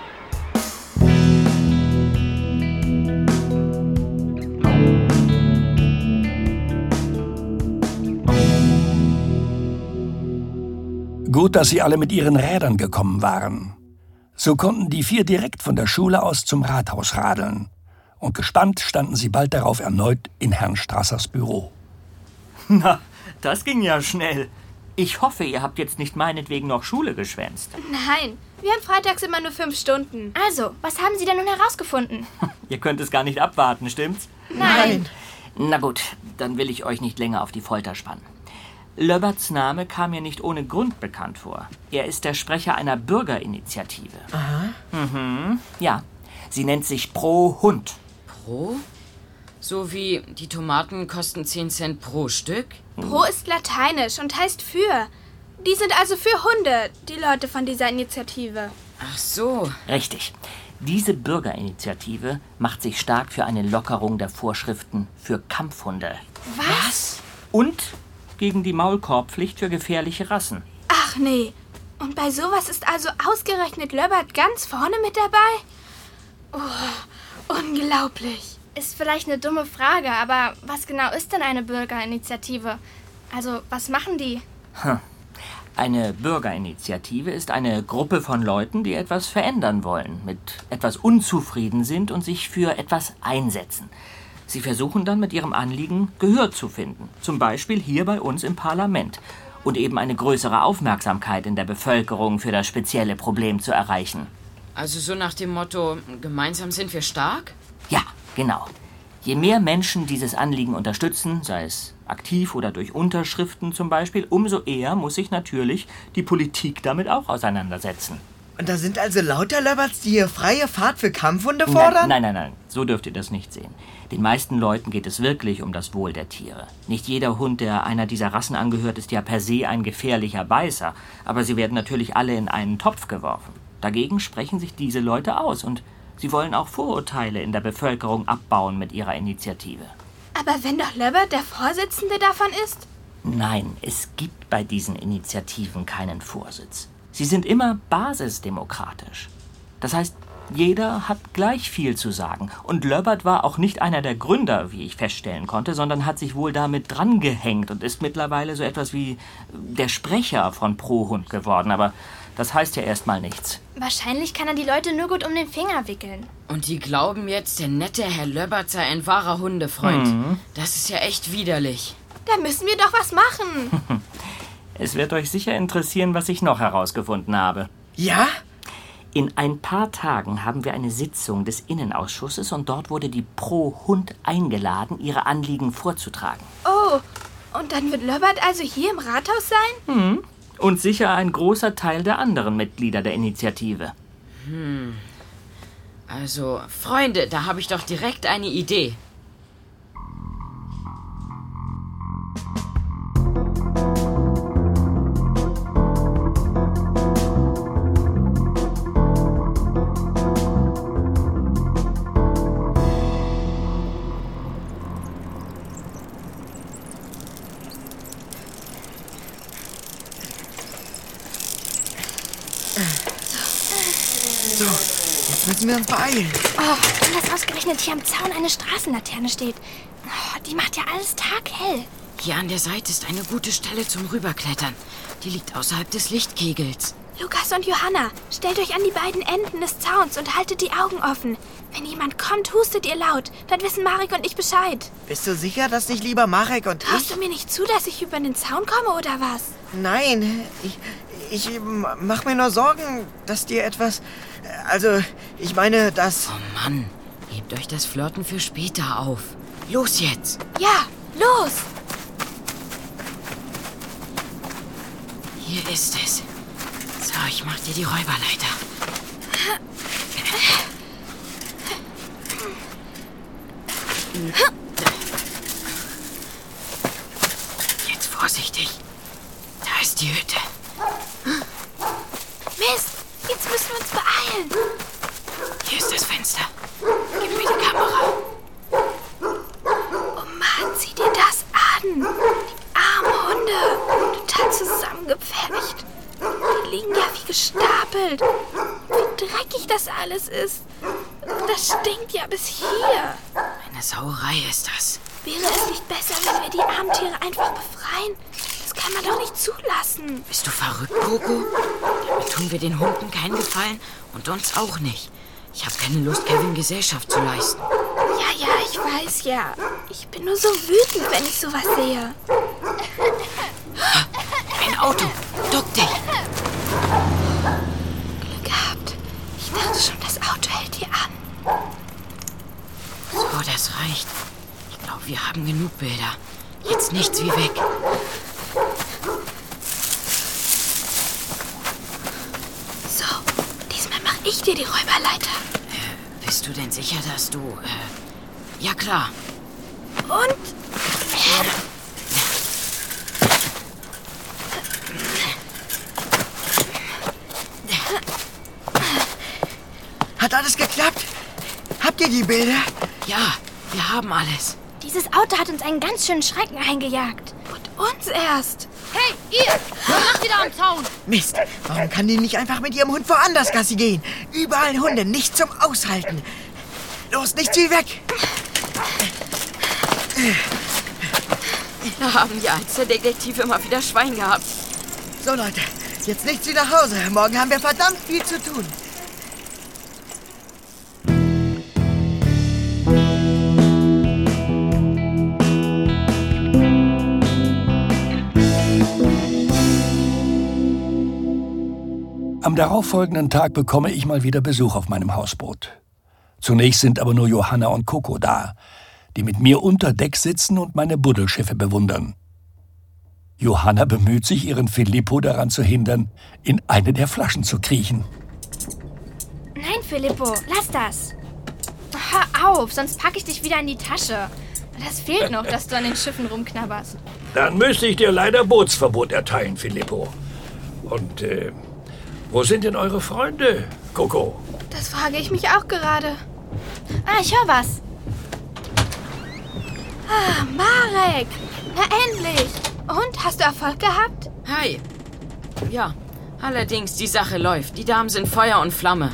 Gut, dass sie alle mit ihren Rädern gekommen waren. So konnten die 4 direkt von der Schule aus zum Rathaus radeln. Und gespannt standen sie bald darauf erneut in Herrn Strassers Büro. Na, das ging ja schnell. Ich hoffe, ihr habt jetzt nicht meinetwegen noch Schule geschwänzt. Nein, wir haben freitags immer nur 5 Stunden. Also, was haben Sie denn nun herausgefunden? Ihr könnt es gar nicht abwarten, stimmt's? Nein. Na gut, dann will ich euch nicht länger auf die Folter spannen. Löbberts Name kam mir nicht ohne Grund bekannt vor. Er ist der Sprecher einer Bürgerinitiative. Aha. Mhm, ja. Sie nennt sich Pro Hund. Pro? So wie die Tomaten kosten 10 Cent pro Stück? Pro ist lateinisch und heißt für. Die sind also für Hunde, die Leute von dieser Initiative. Ach so. Richtig. Diese Bürgerinitiative macht sich stark für eine Lockerung der Vorschriften für Kampfhunde. Was? Und gegen die Maulkorbpflicht für gefährliche Rassen. Ach nee. Und bei sowas ist also ausgerechnet Löbbert ganz vorne mit dabei? Oh, unglaublich. Ist vielleicht eine dumme Frage, aber was genau ist denn eine Bürgerinitiative? Also, was machen die? Eine Bürgerinitiative ist eine Gruppe von Leuten, die etwas verändern wollen, mit etwas unzufrieden sind und sich für etwas einsetzen. Sie versuchen dann mit ihrem Anliegen Gehör zu finden, zum Beispiel hier bei uns im Parlament, und eben eine größere Aufmerksamkeit in der Bevölkerung für das spezielle Problem zu erreichen. Also so nach dem Motto, gemeinsam sind wir stark? Ja, genau. Je mehr Menschen dieses Anliegen unterstützen, sei es aktiv oder durch Unterschriften zum Beispiel, umso eher muss sich natürlich die Politik damit auch auseinandersetzen. Und da sind also lauter Löbberts, die hier freie Fahrt für Kampfhunde fordern? Nein, so dürft ihr das nicht sehen. Den meisten Leuten geht es wirklich um das Wohl der Tiere. Nicht jeder Hund, der einer dieser Rassen angehört, ist ja per se ein gefährlicher Beißer. Aber sie werden natürlich alle in einen Topf geworfen. Dagegen sprechen sich diese Leute aus und sie wollen auch Vorurteile in der Bevölkerung abbauen mit ihrer Initiative. Aber wenn doch Löbbert der Vorsitzende davon ist? Nein, es gibt bei diesen Initiativen keinen Vorsitz. Sie sind immer basisdemokratisch. Das heißt, jeder hat gleich viel zu sagen. Und Löbbert war auch nicht einer der Gründer, wie ich feststellen konnte, sondern hat sich wohl damit drangehängt und ist mittlerweile so etwas wie der Sprecher von Pro Hund geworden. Aber das heißt ja erstmal nichts. Wahrscheinlich kann er die Leute nur gut um den Finger wickeln. Und die glauben jetzt, der nette Herr Löbbert sei ein wahrer Hundefreund. Das ist ja echt widerlich. Da müssen wir doch was machen. Es wird euch sicher interessieren, was ich noch herausgefunden habe. Ja? In ein paar Tagen haben wir eine Sitzung des Innenausschusses und dort wurde die Pro Hund eingeladen, ihre Anliegen vorzutragen. Oh, und dann wird Löbbert also hier im Rathaus sein? Und sicher ein großer Teil der anderen Mitglieder der Initiative. Also, Freunde, da habe ich doch direkt eine Idee. So, jetzt müssen wir uns beeilen. Oh, und dass ausgerechnet hier am Zaun eine Straßenlaterne steht. Oh, die macht ja alles taghell. Hier an der Seite ist eine gute Stelle zum Rüberklettern. Die liegt außerhalb des Lichtkegels. Lukas und Johanna, stellt euch an die beiden Enden des Zauns und haltet die Augen offen. Wenn jemand kommt, hustet ihr laut. Dann wissen Marek und ich Bescheid. Bist du sicher, dass nicht lieber Marek und ich... Traust du mir nicht zu, dass ich über den Zaun komme, oder was? Nein, ich mach mir nur Sorgen, dass dir etwas... Also, ich meine, dass... Oh Mann, hebt euch das Flirten für später auf. Los jetzt! Ja, los! Hier ist es. So, ich mach dir die Räuberleiter. Jetzt vorsichtig. Da ist die Hütte. Mist, jetzt müssen wir uns beeilen. Hier ist das Fenster. Gib mir die Kamera. Oh Mann, sieh dir das an. Die armen Hunde. Total zusammengepfercht. Die liegen ja wie gestapelt. Wie dreckig das alles ist. Das stinkt ja bis hier. Eine Sauerei ist das. Wäre es nicht besser, wenn wir die armen Tiere einfach befreien? Das kann man doch nicht zulassen. Bist du verrückt, Coco? Damit tun wir den Hunden keinen Gefallen und uns auch nicht. Ich habe keine Lust, Kevin Gesellschaft zu leisten. Ja, ich weiß ja. Ich bin nur so wütend, wenn ich sowas sehe. Ein Auto. Duck dich. Glück gehabt. Ich dachte schon, das Auto hält hier an. So, das reicht. Ich glaube, wir haben genug Bilder. Jetzt nichts wie weg. So, diesmal mache ich dir die Räuberleiter. Bist du denn sicher, dass du... Ja, klar. Und... Hat alles geklappt? Habt ihr die Bilder? Ja, wir haben alles. Dieses Auto hat uns einen ganz schönen Schrecken eingejagt. Und uns erst. Hey, ihr! Macht wieder am Zaun! Mist, warum kann die nicht einfach mit ihrem Hund woanders Gassi gehen? Überall Hunde, nicht zum Aushalten. Los, nichts wie weg! Da haben die Alsterdetektive immer wieder Schwein gehabt. So, Leute, jetzt nichts wie nach Hause. Morgen haben wir verdammt viel zu tun. Am darauffolgenden Tag bekomme ich mal wieder Besuch auf meinem Hausboot. Zunächst sind aber nur Johanna und Coco da, die mit mir unter Deck sitzen und meine Buddelschiffe bewundern. Johanna bemüht sich, ihren Filippo daran zu hindern, in eine der Flaschen zu kriechen. Nein, Filippo, lass das. Hör auf, sonst packe ich dich wieder in die Tasche. Das fehlt noch, dass du an den Schiffen rumknabberst. Dann müsste ich dir leider Bootsverbot erteilen, Filippo. Und, wo sind denn eure Freunde, Coco? Das frage ich mich auch gerade. Ich höre was. Marek! Na endlich! Und, hast du Erfolg gehabt? Hi. Ja, allerdings, die Sache läuft. Die Damen sind Feuer und Flamme.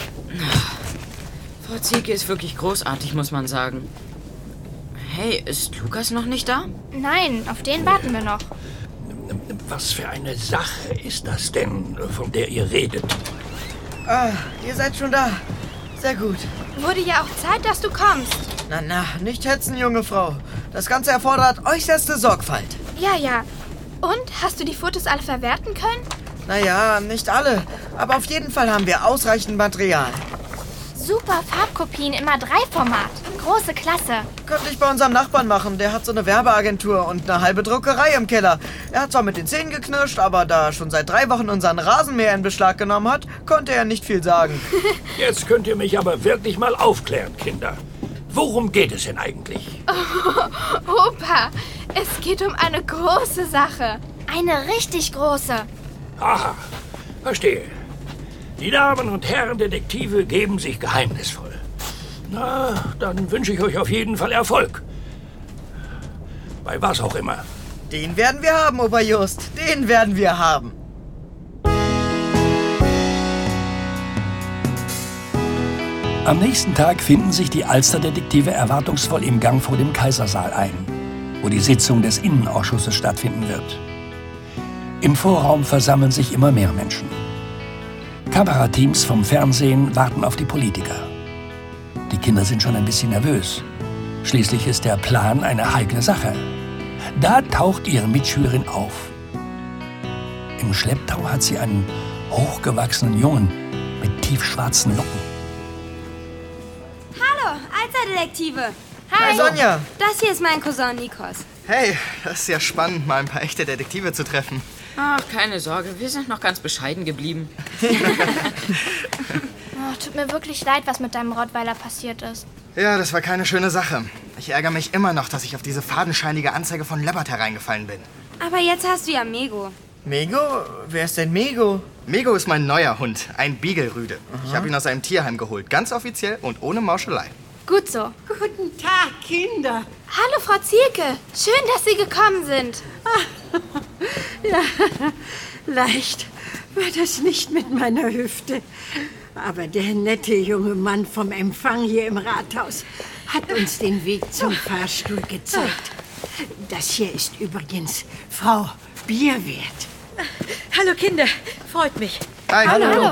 Frau Zieke ist wirklich großartig, muss man sagen. Hey, ist Lukas noch nicht da? Nein, auf den warten wir noch. Was für eine Sache ist das denn, von der ihr redet? Ihr seid schon da. Sehr gut. Wurde ja auch Zeit, dass du kommst. Na, nicht hetzen, junge Frau. Das Ganze erfordert äußerste Sorgfalt. Ja. Und, hast du die Fotos alle verwerten können? Naja, nicht alle. Aber auf jeden Fall haben wir ausreichend Material. Super Farbkopien im A3-Format. Große Klasse. Könnte ich bei unserem Nachbarn machen. Der hat so eine Werbeagentur und eine halbe Druckerei im Keller. Er hat zwar mit den Zähnen geknirscht, aber da er schon seit 3 Wochen unseren Rasenmäher in Beschlag genommen hat, konnte er nicht viel sagen. Jetzt könnt ihr mich aber wirklich mal aufklären, Kinder. Worum geht es denn eigentlich? Oh, Opa, es geht um eine große Sache. Eine richtig große. Aha, verstehe. Die Damen und Herren Detektive geben sich geheimnisvoll. Na, dann wünsche ich euch auf jeden Fall Erfolg. Bei was auch immer. Den werden wir haben, Opa Just. Den werden wir haben. Am nächsten Tag finden sich die Alsterdetektive erwartungsvoll im Gang vor dem Kaisersaal ein, wo die Sitzung des Innenausschusses stattfinden wird. Im Vorraum versammeln sich immer mehr Menschen. Kamerateams vom Fernsehen warten auf die Politiker. Die Kinder sind schon ein bisschen nervös. Schließlich ist der Plan eine heikle Sache. Da taucht ihre Mitschülerin auf. Im Schlepptau hat sie einen hochgewachsenen Jungen mit tiefschwarzen Locken. Hallo, Alsterdetektive. Hi, Sonja. Das hier ist mein Cousin Nikos. Hey, das ist ja spannend, mal ein paar echte Detektive zu treffen. Ach, keine Sorge, wir sind noch ganz bescheiden geblieben. Tut mir wirklich leid, was mit deinem Rottweiler passiert ist. Ja, das war keine schöne Sache. Ich ärgere mich immer noch, dass ich auf diese fadenscheinige Anzeige von Lebbert hereingefallen bin. Aber jetzt hast du ja Mego. Mego? Wer ist denn Mego? Mego ist mein neuer Hund, ein Beagle-Rüde. Ich habe ihn aus einem Tierheim geholt, ganz offiziell und ohne Mauschelei. Gut so. Guten Tag, Kinder. Hallo, Frau Zielke. Schön, dass Sie gekommen sind. Ja, leicht war das nicht mit meiner Hüfte. Aber der nette junge Mann vom Empfang hier im Rathaus hat uns den Weg zum Fahrstuhl gezeigt. Das hier ist übrigens Frau Bierwert. Hallo Kinder, freut mich. Hi. Hallo.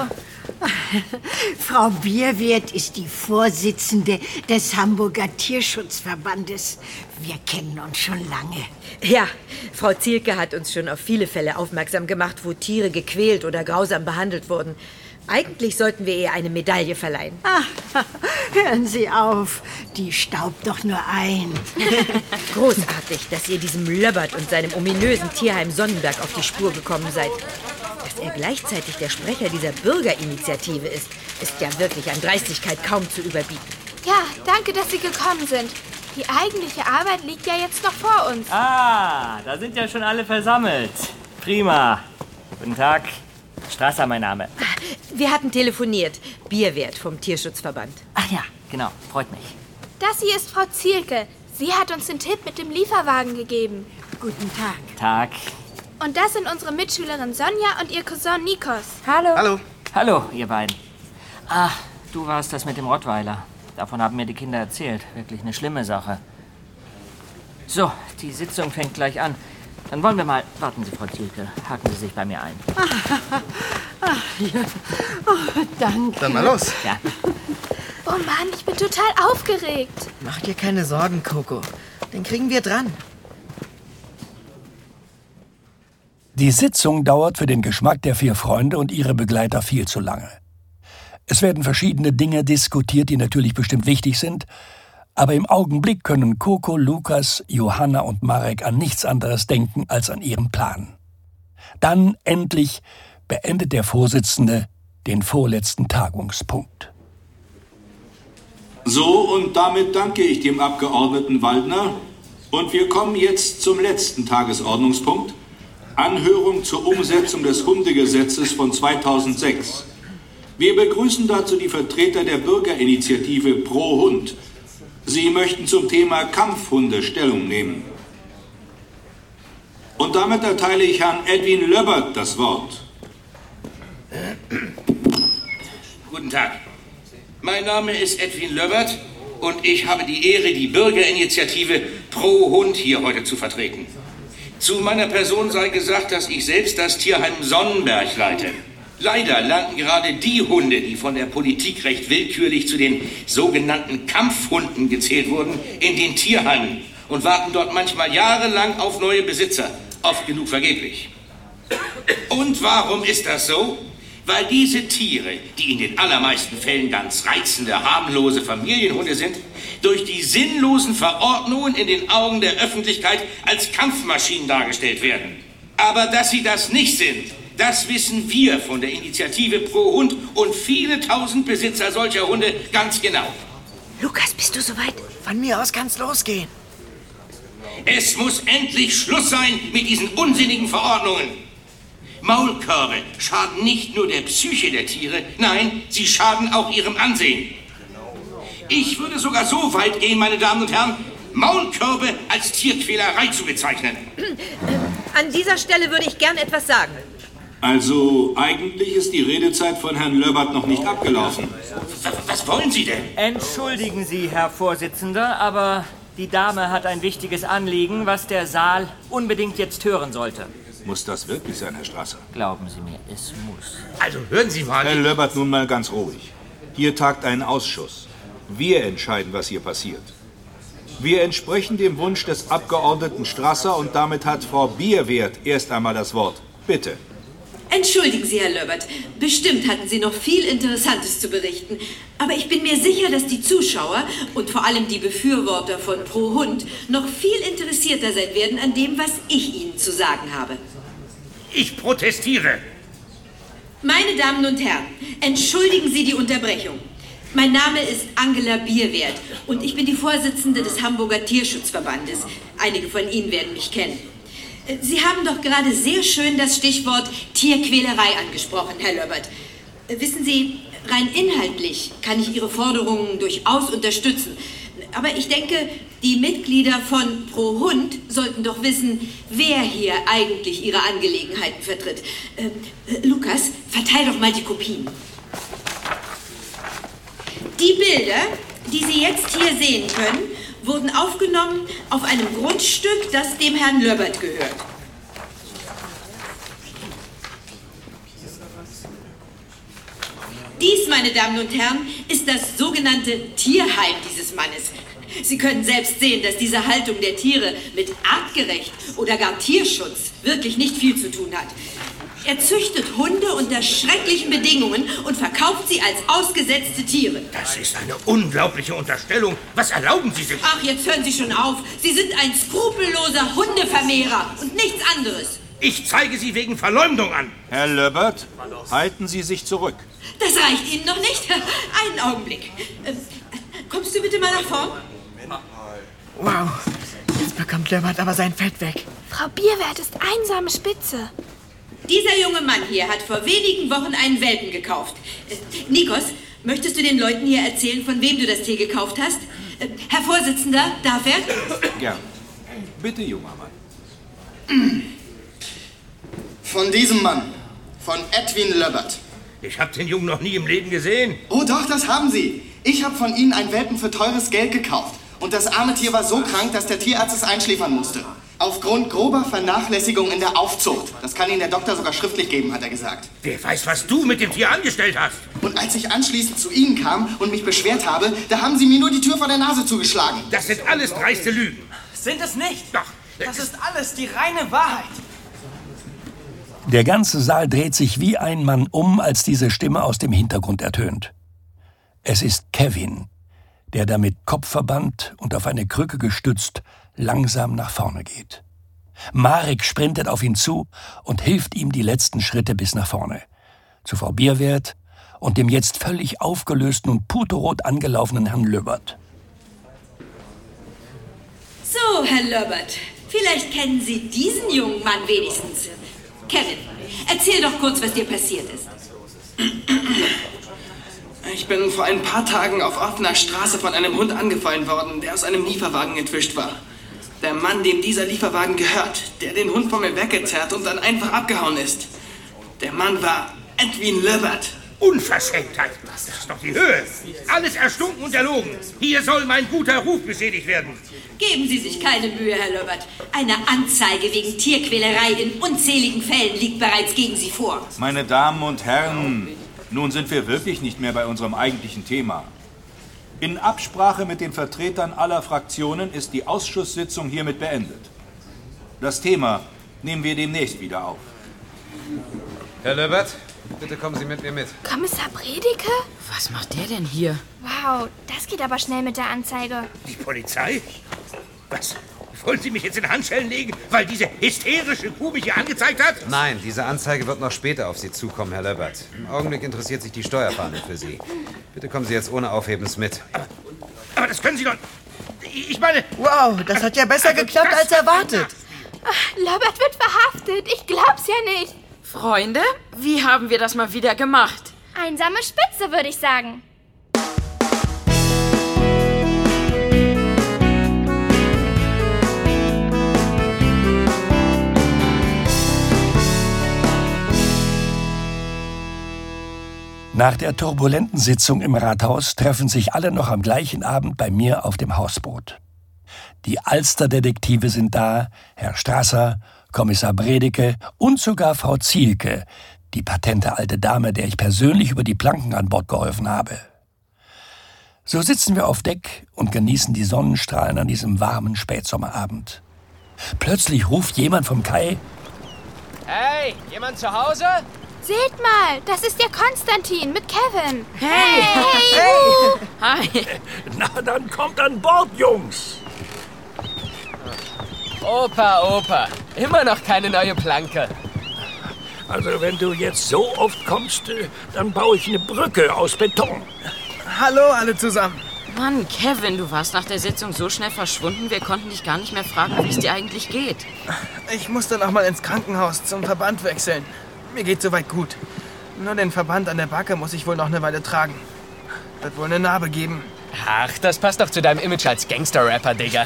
Frau Bierwirth ist die Vorsitzende des Hamburger Tierschutzverbandes. Wir kennen uns schon lange. Ja, Frau Zielke hat uns schon auf viele Fälle aufmerksam gemacht, wo Tiere gequält oder grausam behandelt wurden. Eigentlich sollten wir ihr eine Medaille verleihen. Ach, hören Sie auf, die staubt doch nur ein. Großartig, dass ihr diesem Löbbert und seinem ominösen Tierheim Sonnenberg auf die Spur gekommen seid. Dass er gleichzeitig der Sprecher dieser Bürgerinitiative ist ja wirklich an Dreistigkeit kaum zu überbieten. Ja, danke, dass Sie gekommen sind. Die eigentliche Arbeit liegt ja jetzt noch vor uns. Ah, da sind ja schon alle versammelt. Prima. Guten Tag. Strasser, mein Name. Wir hatten telefoniert. Bierwirth vom Tierschutzverband. Ach ja, genau. Freut mich. Das hier ist Frau Zielke. Sie hat uns den Tipp mit dem Lieferwagen gegeben. Guten Tag. Tag. Und das sind unsere Mitschülerin Sonja und ihr Cousin Nikos. Hallo. Hallo. Hallo, ihr beiden. Ah, du warst das mit dem Rottweiler. Davon haben mir die Kinder erzählt. Wirklich eine schlimme Sache. So, die Sitzung fängt gleich an. Dann wollen wir mal... Warten Sie, Frau Zielke. Haken Sie sich bei mir ein. Ach, ja. Oh, danke. Dann mal los. Ja. Oh Mann, ich bin total aufgeregt. Mach dir keine Sorgen, Coco. Den kriegen wir dran. Die Sitzung dauert für den Geschmack der 4 Freunde und ihre Begleiter viel zu lange. Es werden verschiedene Dinge diskutiert, die natürlich bestimmt wichtig sind, aber im Augenblick können Coco, Lukas, Johanna und Marek an nichts anderes denken als an ihren Plan. Dann endlich beendet der Vorsitzende den vorletzten Tagungspunkt. So, und damit danke ich dem Abgeordneten Waldner. Und wir kommen jetzt zum letzten Tagesordnungspunkt. Anhörung zur Umsetzung des Hundegesetzes von 2006. Wir begrüßen dazu die Vertreter der Bürgerinitiative Pro Hund. Sie möchten zum Thema Kampfhunde Stellung nehmen. Und damit erteile ich Herrn Edwin Löbbert das Wort. Guten Tag. Mein Name ist Edwin Löbbert und ich habe die Ehre, die Bürgerinitiative Pro Hund hier heute zu vertreten. Zu meiner Person sei gesagt, dass ich selbst das Tierheim Sonnenberg leite. Leider landen gerade die Hunde, die von der Politik recht willkürlich zu den sogenannten Kampfhunden gezählt wurden, in den Tierheimen und warten dort manchmal jahrelang auf neue Besitzer, oft genug vergeblich. Und warum ist das so? Weil diese Tiere, die in den allermeisten Fällen ganz reizende, harmlose Familienhunde sind, durch die sinnlosen Verordnungen in den Augen der Öffentlichkeit als Kampfmaschinen dargestellt werden. Aber dass sie das nicht sind, das wissen wir von der Initiative Pro Hund und viele tausend Besitzer solcher Hunde ganz genau. Lukas, bist du soweit? Von mir aus kann's losgehen. Es muss endlich Schluss sein mit diesen unsinnigen Verordnungen. Maulkörbe schaden nicht nur der Psyche der Tiere, nein, sie schaden auch ihrem Ansehen. Ich würde sogar so weit gehen, meine Damen und Herren, Maulkörbe als Tierquälerei zu bezeichnen. An dieser Stelle würde ich gern etwas sagen. Also, eigentlich ist die Redezeit von Herrn Löbbert noch nicht abgelaufen. Was wollen Sie denn? Entschuldigen Sie, Herr Vorsitzender, aber die Dame hat ein wichtiges Anliegen, was der Saal unbedingt jetzt hören sollte. Muss das wirklich sein, Herr Strasser? Glauben Sie mir, es muss. Also, hören Sie mal. Herr Löbbert, nun mal ganz ruhig. Hier tagt ein Ausschuss. Wir entscheiden, was hier passiert. Wir entsprechen dem Wunsch des Abgeordneten Strasser und damit hat Frau Bierwirth erst einmal das Wort. Bitte. Entschuldigen Sie, Herr Löbbert. Bestimmt hatten Sie noch viel Interessantes zu berichten. Aber ich bin mir sicher, dass die Zuschauer und vor allem die Befürworter von Pro Hund noch viel interessierter sein werden an dem, was ich Ihnen zu sagen habe. Ich protestiere. Meine Damen und Herren, entschuldigen Sie die Unterbrechung. Mein Name ist Angela Bierwirth und ich bin die Vorsitzende des Hamburger Tierschutzverbandes. Einige von Ihnen werden mich kennen. Sie haben doch gerade sehr schön das Stichwort Tierquälerei angesprochen, Herr Löbbert. Wissen Sie, rein inhaltlich kann ich Ihre Forderungen durchaus unterstützen. Aber ich denke, die Mitglieder von Pro Hund sollten doch wissen, wer hier eigentlich ihre Angelegenheiten vertritt. Lukas, verteil doch mal die Kopien. Die Bilder, die Sie jetzt hier sehen können, wurden aufgenommen auf einem Grundstück, das dem Herrn Löbbert gehört. meine Damen und Herren, ist das sogenannte Tierheim dieses Mannes. Sie können selbst sehen, dass diese Haltung der Tiere mit artgerecht oder gar Tierschutz wirklich nicht viel zu tun hat. Er züchtet Hunde unter schrecklichen Bedingungen und verkauft sie als ausgesetzte Tiere. Das ist eine unglaubliche Unterstellung. Was erlauben Sie sich? Ach, jetzt hören Sie schon auf. Sie sind ein skrupelloser Hundevermehrer und nichts anderes. Ich zeige Sie wegen Verleumdung an. Herr Löbbert, halten Sie sich zurück. Das reicht Ihnen noch nicht? Einen Augenblick. Kommst du bitte mal nach vorn? Wow, jetzt bekommt Löbbert aber sein Fett weg. Frau Bierwert ist einsame Spitze. Dieser junge Mann hier hat vor wenigen Wochen einen Welpen gekauft. Nikos, möchtest du den Leuten hier erzählen, von wem du das Tier gekauft hast? Herr Vorsitzender, darf er? Gern. Bitte, junger Mann. Von diesem Mann. Von Edwin Löbbert. Ich habe den Jungen noch nie im Leben gesehen. Oh doch, das haben Sie. Ich habe von Ihnen einen Welpen für teures Geld gekauft. Und das arme Tier war so krank, dass der Tierarzt es einschläfern musste. Aufgrund grober Vernachlässigung in der Aufzucht. Das kann Ihnen der Doktor sogar schriftlich geben, hat er gesagt. Wer weiß, was du mit dem Tier angestellt hast. Und als ich anschließend zu Ihnen kam und mich beschwert habe, da haben Sie mir nur die Tür vor der Nase zugeschlagen. Das sind alles dreiste Lügen. Sind es nicht? Doch. Das ist alles die reine Wahrheit. Der ganze Saal dreht sich wie ein Mann um, als diese Stimme aus dem Hintergrund ertönt. Es ist Kevin, der da mit Kopfverband und auf eine Krücke gestützt langsam nach vorne geht. Marek sprintet auf ihn zu und hilft ihm die letzten Schritte bis nach vorne. Zu Frau Bierwert und dem jetzt völlig aufgelösten und puterrot angelaufenen Herrn Löbbert. So, Herr Löbbert, vielleicht kennen Sie diesen jungen Mann wenigstens. Kevin, erzähl doch kurz, was dir passiert ist. Ich bin vor ein paar Tagen auf offener Straße von einem Hund angefallen worden, der aus einem Lieferwagen entwischt war. Der Mann, dem dieser Lieferwagen gehört, der den Hund von mir weggezerrt und dann einfach abgehauen ist. Der Mann war Edwin Löbbert. Unverschämtheit. Das ist doch die Höhe. Alles erstunken und erlogen. Hier soll mein guter Ruf beschädigt werden. Geben Sie sich keine Mühe, Herr Löbbert. Eine Anzeige wegen Tierquälerei in unzähligen Fällen liegt bereits gegen Sie vor. Meine Damen und Herren, nun sind wir wirklich nicht mehr bei unserem eigentlichen Thema. In Absprache mit den Vertretern aller Fraktionen ist die Ausschusssitzung hiermit beendet. Das Thema nehmen wir demnächst wieder auf. Herr Löbbert, bitte kommen Sie mit mir mit. Kommissar Bredeke? Was macht der denn hier? Wow, das geht aber schnell mit der Anzeige. Die Polizei? Was? Wollen Sie mich jetzt in Handschellen legen, weil diese hysterische Kuh mich hier angezeigt hat? Nein, diese Anzeige wird noch später auf Sie zukommen, Herr Löbbert. Im Augenblick interessiert sich die Steuerfahndung für Sie. Bitte kommen Sie jetzt ohne Aufhebens mit. Aber das können Sie doch... Ich meine... Wow, das hat ja besser geklappt als erwartet. Ach, Löbbert wird verhaftet. Ich glaub's ja nicht. Freunde, wie haben wir das mal wieder gemacht? Einsame Spitze, würde ich sagen. Nach der turbulenten Sitzung im Rathaus treffen sich alle noch am gleichen Abend bei mir auf dem Hausboot. Die Alsterdetektive sind da, Herr Strasser, Kommissar Bredeke und sogar Frau Zielke, die patente alte Dame, der ich persönlich über die Planken an Bord geholfen habe. So sitzen wir auf Deck und genießen die Sonnenstrahlen an diesem warmen Spätsommerabend. Plötzlich ruft jemand vom Kai: Hey, jemand zu Hause? Seht mal, das ist der Konstantin mit Kevin. Hey! Hey! Hi! Na, dann kommt an Bord, Jungs. Opa, immer noch keine neue Planke. Also, wenn du jetzt so oft kommst, dann baue ich eine Brücke aus Beton. Hallo alle zusammen. Mann, Kevin, du warst nach der Sitzung so schnell verschwunden, wir konnten dich gar nicht mehr fragen, wie es dir eigentlich geht. Ich musste noch mal ins Krankenhaus zum Verband wechseln. Mir geht's soweit gut. Nur den Verband an der Backe muss ich wohl noch eine Weile tragen. Wird wohl eine Narbe geben. Ach, das passt doch zu deinem Image als Gangster-Rapper, Digga.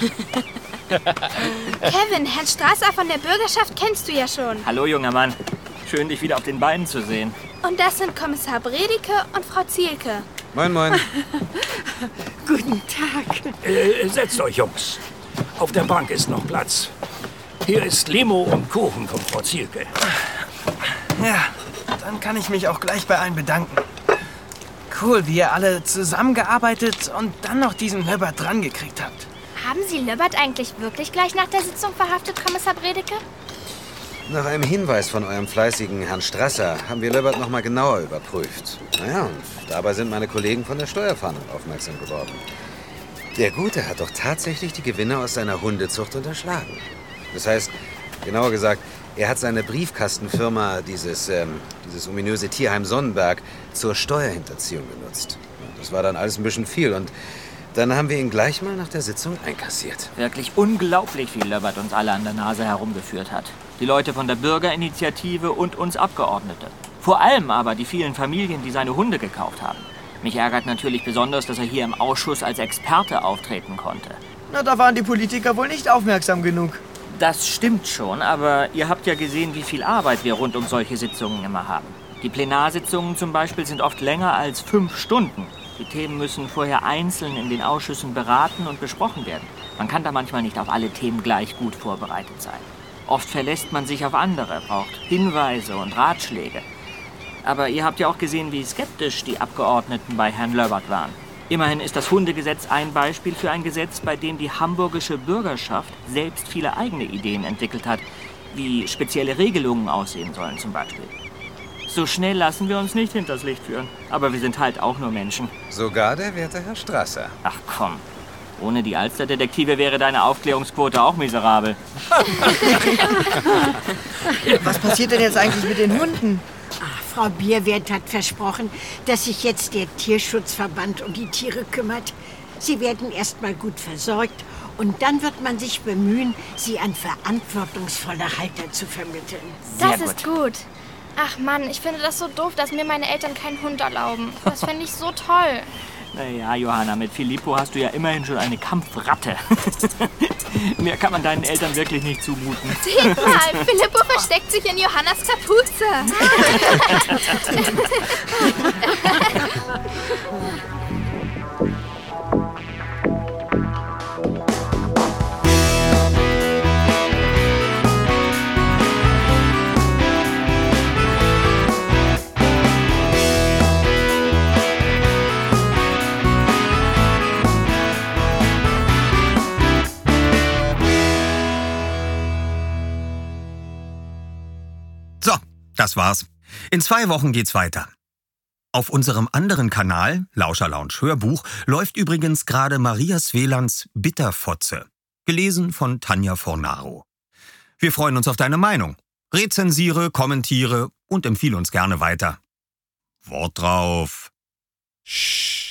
Kevin, Herrn Strasser von der Bürgerschaft kennst du ja schon. Hallo, junger Mann. Schön, dich wieder auf den Beinen zu sehen. Und das sind Kommissar Bredeke und Frau Zielke. Moin, moin. Guten Tag. Setzt euch, Jungs. Auf der Bank ist noch Platz. Hier ist Limo und Kuchen von Frau Zielke. Ja, dann kann ich mich auch gleich bei allen bedanken. cool, wie ihr alle zusammengearbeitet und dann noch diesen Löbbert dran gekriegt habt. Haben Sie Löbbert eigentlich wirklich gleich nach der Sitzung verhaftet, Kommissar Bredeke? Nach einem Hinweis von eurem fleißigen Herrn Strasser haben wir Löbbert noch mal genauer überprüft. Naja, und dabei sind meine Kollegen von der Steuerfahndung aufmerksam geworden. Der Gute hat doch tatsächlich die Gewinne aus seiner Hundezucht unterschlagen. Das heißt, genauer gesagt, er hat seine Briefkastenfirma, dieses ominöse Tierheim Sonnenberg, zur Steuerhinterziehung genutzt. Das war dann alles ein bisschen viel und dann haben wir ihn gleich mal nach der Sitzung einkassiert. Wirklich unglaublich, wie Löbbert uns alle an der Nase herumgeführt hat. Die Leute von der Bürgerinitiative und uns Abgeordnete. Vor allem aber die vielen Familien, die seine Hunde gekauft haben. Mich ärgert natürlich besonders, dass er hier im Ausschuss als Experte auftreten konnte. Na, da waren die Politiker wohl nicht aufmerksam genug. Das stimmt schon, aber ihr habt ja gesehen, wie viel Arbeit wir rund um solche Sitzungen immer haben. Die Plenarsitzungen zum Beispiel sind oft länger als 5 Stunden. Die Themen müssen vorher einzeln in den Ausschüssen beraten und besprochen werden. Man kann da manchmal nicht auf alle Themen gleich gut vorbereitet sein. Oft verlässt man sich auf andere, braucht Hinweise und Ratschläge. Aber ihr habt ja auch gesehen, wie skeptisch die Abgeordneten bei Herrn Löbbert waren. Immerhin ist das Hundegesetz ein Beispiel für ein Gesetz, bei dem die hamburgische Bürgerschaft selbst viele eigene Ideen entwickelt hat, wie spezielle Regelungen aussehen sollen zum Beispiel. So schnell lassen wir uns nicht hinters Licht führen. Aber wir sind halt auch nur Menschen. Sogar der werte Herr Strasser. Ach komm. Ohne die Alsterdetektive wäre deine Aufklärungsquote auch miserabel. Was passiert denn jetzt eigentlich mit den Hunden? Frau Bierwert hat versprochen, dass sich jetzt der Tierschutzverband um die Tiere kümmert. Sie werden erst mal gut versorgt und dann wird man sich bemühen, sie an verantwortungsvolle Halter zu vermitteln. Das ist gut. Ach Mann, ich finde das so doof, dass mir meine Eltern keinen Hund erlauben. Das fände ich so toll. Naja, Johanna, mit Filippo hast du ja immerhin schon eine Kampfratte. Mehr kann man deinen Eltern wirklich nicht zumuten. Seht mal, Filippo versteckt sich in Johannas Kapuze. Das war's. In 2 Wochen geht's weiter. Auf unserem anderen Kanal, Lauscher Lounge Hörbuch, läuft übrigens gerade Maria Svelands Bitterfotze, gelesen von Tanja Fornaro. Wir freuen uns auf deine Meinung. Rezensiere, kommentiere und empfehle uns gerne weiter. Wort drauf. Shh.